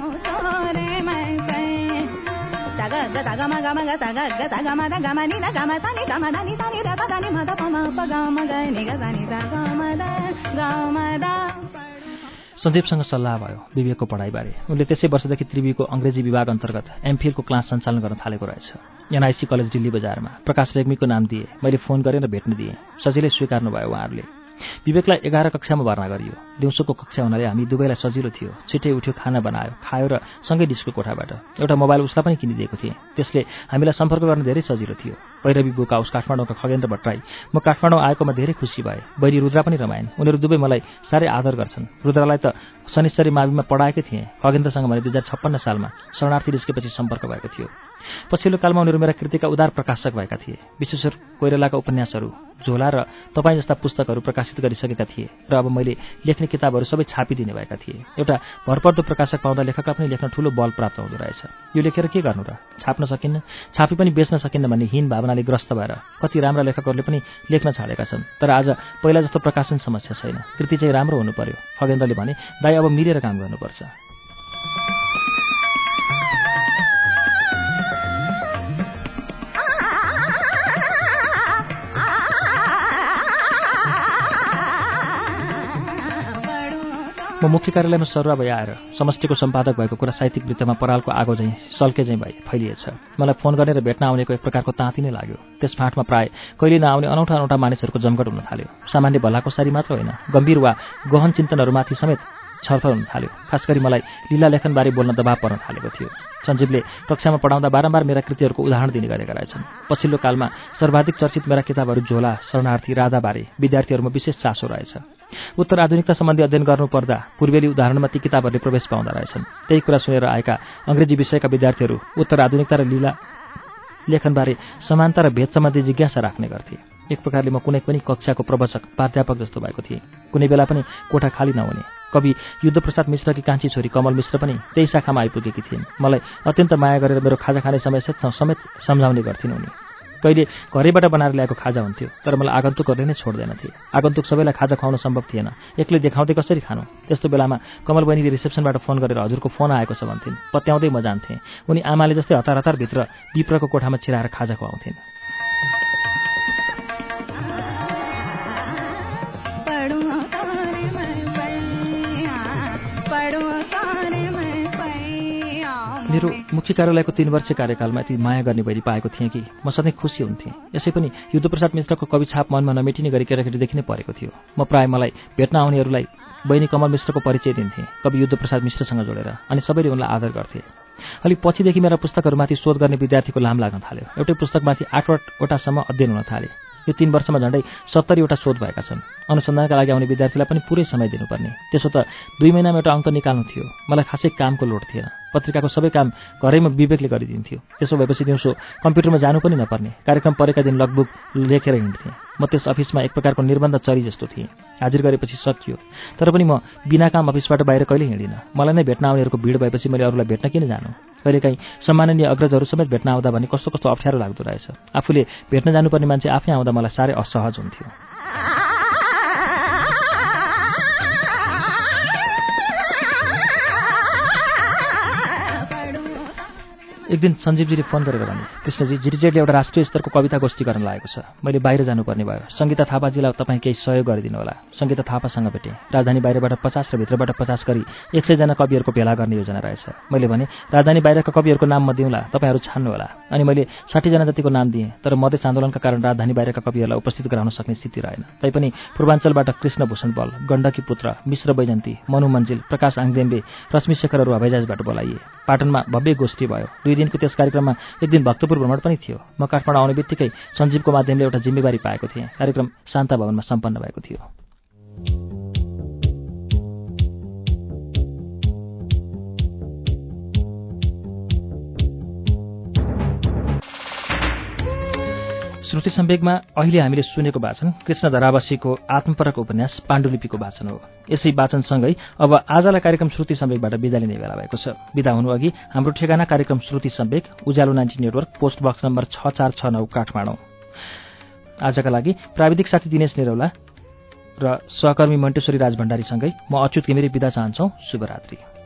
सञ्जीवसँग सल्लाह भयो विवेकको पढाइबारे। उनले त्यसै वर्षदेखि त्रिवीको अङ्ग्रेजी विभाग अन्तर्गत एमफिलको क्लास सञ्चालन गर्न थालेको रहेछ। एनआइसी कलेज दिल्ली बजारमा। प्रकाश रेग्मीको नाम दिए। मैले फोन गरेर भेट्न दिएँ। सजिलै स्वीकार्नु भयो उहाँहरूले। विवेकलाई एघार कक्षामा भर्ना गरियो। दिउँसोको कक्षा हुनाले हामी दुवैलाई सजिलो थियो। छिटै उठ्यो, खाना बनायो, खायो र सँगै निस्क्यो कोठाबाट। एउटा मोबाइल उसलाई पनि किनिदिएको थिएँ। त्यसले हामीलाई सम्पर्क गर्न धेरै सजिलो थियो। भैरवी बुका उस काठमाडौँका खगेन्द्र भट्टराई म काठमाडौँ आएकोमा धेरै खुसी भए। बहिनी रुद्रा पनि रमाइन्। उनीहरू दुवै मलाई साह्रै आदर गर्छन्। रुद्रालाई त शनिश्चरी माविमा पढाएकै थिएँ। खगेन्द्रसँग भने दुई हजार छप्पन्न सालमा शरणार्थी निस्केपछि सम्पर्क भएको थियो। पछिल्लो कालमा उनीहरू मेरा कृतिका उदार प्रकाशक भएका थिए। विश्वेश्वर कोइरालाका उपन्यासहरू, झोला र तपाईँ जस्ता पुस्तकहरू प्रकाशित गरिसकेका थिए र अब मैले लेख्ने किताबहरू सबै छापिदिने भएका थिए। एउटा भरपर्दो प्रकाशक पाउँदा लेखकलाई पनि लेख्न ठूलो बल प्राप्त हुँदो रहेछ। यो लेखेर के गर्नु र? छाप्न सकिन्न, छापी पनि बेच्न सकिन्न भन्ने हीन भावनाले ग्रस्त भएर कति राम्रा लेखकहरूले पनि लेख्न छाडेका छन्। तर आज पहिला जस्तो प्रकाशन समस्या छैन। कृति चाहिँ राम्रो हुनु पर्यो। खगेन्द्रले भने, दाइ अब मिलेर काम गर्नुपर्छ। म मुख्य कार्यालयमा सरुवा भई आएर समष्टिको सम्पादक भएको कुरा साहित्यिक वृत्तमा परालको आगो झैँ सल्के झैँ भई फैलिएछ। मलाई फोन गरेर भेट्न आउनेको एक प्रकारको ताँती नै लाग्यो। त्यस फाँटमा प्राय कहिले नआउने अनौठा अनौठा मानिसहरूको जमघट हुन थाल्यो। सामान्य भलाकोसारी मात्र होइन, गम्भीर वा गहन चिन्तनहरूमाथि समेत छलफल हुन थाल्यो। खास गरी मलाई लीला लेखनबारे बोल्न दबाव पर्न थालेको थियो। सञ्जीवले कक्षामा पढाउँदा बारम्बार मेरा कृतिहरूको उदाहरण दिने गरेका रहेछन्। पछिल्लो कालमा सर्वाधिक चर्चित मेरा किताबहरू झोला, शरणार्थी, राधाबारे विद्यार्थीहरूमा विशेष चासो रहेछ। उत्तर आधुनिकता सम्बन्धी अध्ययन गर्नुपर्दा पूर्वेली उदाहरणमा ती किताबहरूले प्रवेश पाउँदा रहेछन्। त्यही कुरा सुनेर आएका अङ्ग्रेजी विषयका विद्यार्थीहरू उत्तर आधुनिकता र लीला लेखनबारे समानता र भेद सम्बन्धी जिज्ञासा राख्ने गर्थे। एक प्रकारले म कुनै पनि कक्षाको प्रवचक, प्राध्यापक जस्तो भएको थिएँ। कुनै बेला पनि कोठा खाली नहुने। कवि युद्धप्रसाद मिश्रकी कान्छी छोरी कमल मिश्र पनि त्यही शाखामा आइपुगेकी थिइन्। मलाई अत्यन्त माया गरेर मेरो खाजा खाने समय समेत सम्झाउने गर्थिन् उनी। कहिले घरैबाट बनाएर ल्याएको खाजा हुन्थ्यो, तर मलाई आगन्तुकहरूले नै छोड्दैनथे। आगन्तुक सबैलाई खाजा खुवाउन सम्भव थिएन। एक्लै देखाउँदै कसरी खानु? त्यस्तो बेलामा कमल बहिनीले रिसेप्सनबाट फोन गरेर हजुरको फोन आएको छ भन्थिन्। पत्याउँदै म जान्थेँ। उनी आमाले जस्तै हतार हतार भित्र विप्रको कोठामा छिराएर खाजा खुवाउँथिन्। मेरो मुख्य कार्यालयको तीन वर्ष कार्यकालमा यति माया गर्ने बहिनी पाएको थिएँ कि म सधैँ खुसी हुन्थेँ। यसै पनि युद्धप्रसाद मिश्रको कवि छाप मनमा नमेटिने गरी केटाकेटीदेखि नै परेको थियो। म प्राय मलाई भेट्न आउनेहरूलाई बहिनी कमल मिश्रको परिचय दिन्थेँ, कवि युद्धप्रसाद मिश्रसँग जोडेर, अनि सबैले उनलाई आदर गर्थे। अलिक पछिदेखि मेरा पुस्तकहरूमाथि शोध गर्ने विद्यार्थीको लाम लाग्न थाल्यो। एउटै पुस्तकमाथि आठवटासम्म अध्ययन हुन थाले। यो तीन वर्षमा झन्डै सत्तरीवटा शोध भएका छन्। अनुसन्धानका लागि आउने विद्यार्थीलाई पनि पुरै समय दिनुपर्ने। त्यसो त दुई महिनामा एउटा अङ्क निकाल्नु थियो। मलाई खासै कामको लोड थिएन। पत्रिकाको सबै काम घरैमा विवेकले गरिदिन्थ्यो। त्यसो भएपछि दिउँसो कम्प्युटरमा जानु पनि नपर्ने। कार्यक्रम परेका दिन लगभग लेखेर हिँड्थेँ। म त्यस अफिसमा एक प्रकारको निर्बन्ध चरी जस्तो थिएँ। हाजिर गरेपछि सकियो। तर पनि म बिना काम अफिसबाट बाहिर कहिले हिँडिनँ। मलाई नै भेट्न आउनेहरूको भिड भएपछि मैले अरूलाई भेट्न किन जानु? कहिलेकाहीँ सम्माननीय अग्रजहरू समेत भेट्न आउँदा भने कस्तो कस्तो अप्ठ्यारो लाग्दो रहेछ। आफूले भेट्न जानुपर्ने मान्छे आफै आउँदा मलाई साह्रै असहज हुन्थ्यो। एक दिन सञ्जीवजीले फोन गरेर भने, कृष्णजी, जिटिजेडले एउटा राष्ट्रिय स्तरको कविता गोष्ठी गर्न लागेको छ। मैले बाहिर जानुपर्ने भयो। सङ्गीता थापाजीलाई तपाईँ केही सहयोग गरिदिनु होला। सङ्गीता थापासँग भेटेँ। राजधानी बाहिरबाट पचास र भित्रबाट पचास गरी एक सयजना कविहरूको भेला गर्ने योजना रहेछ। मैले भने, राजधानी बाहिरका कविहरूको नाम म दिउँला, तपाईँहरू छान्नुहोला। अनि मैले साठीजना जतिको नाम दिएँ, तर मधेस आन्दोलनका कारण राजधानी बाहिरका कविहरूलाई उपस्थित गराउन सक्ने स्थिति रहेन। तैपनि पूर्वाञ्चलबाट कृष्ण भूषण बल, गण्डकी पुत्र, मिश्र बैजन्ती, मनु मन्जिल, प्रकाश आङदेम्बे, रश्मि शेखरहरू हवाईजहाजबाट बोलाइए। पाटनमा भव्य गोष्ठी भयो। दुई दिनको त्यस कार्यक्रममा एक दिन भक्तपुर भ्रमण पनि थियो। म काठमाडौँ आउने बित्तिकै सञ्जीवको माध्यमले एउटा जिम्मेवारी पाएको थिएँ। कार्यक्रम शान्ता भवनमा सम्पन्न भएको थियो। श्रुति सम्वेकमा अहिले हामीले सुनेको वाचन कृष्ण धरावासीको आत्मपरक उपन्यास पाण्डुलिपिको वाचन हो। यसै वाचनसँगै अब आजलाई कार्यक्रम श्रुति सम्वेकबाट बिदा लिने बेला भएको छ। बिदा हुनुअघि हाम्रो ठेगाना कार्यक्रम श्रुति सम्वेक, Ujyaalo ninety network, post box number छ चार छ नौ, काठमाडौँ। आजका लागि प्राविधिक साथी दिनेश निरौला र सहकर्मी मन्टेश्वरी राज भण्डारीसँगै म अच्युत घिमिरे बिदा चाहन्छौ। शुभरात्रि।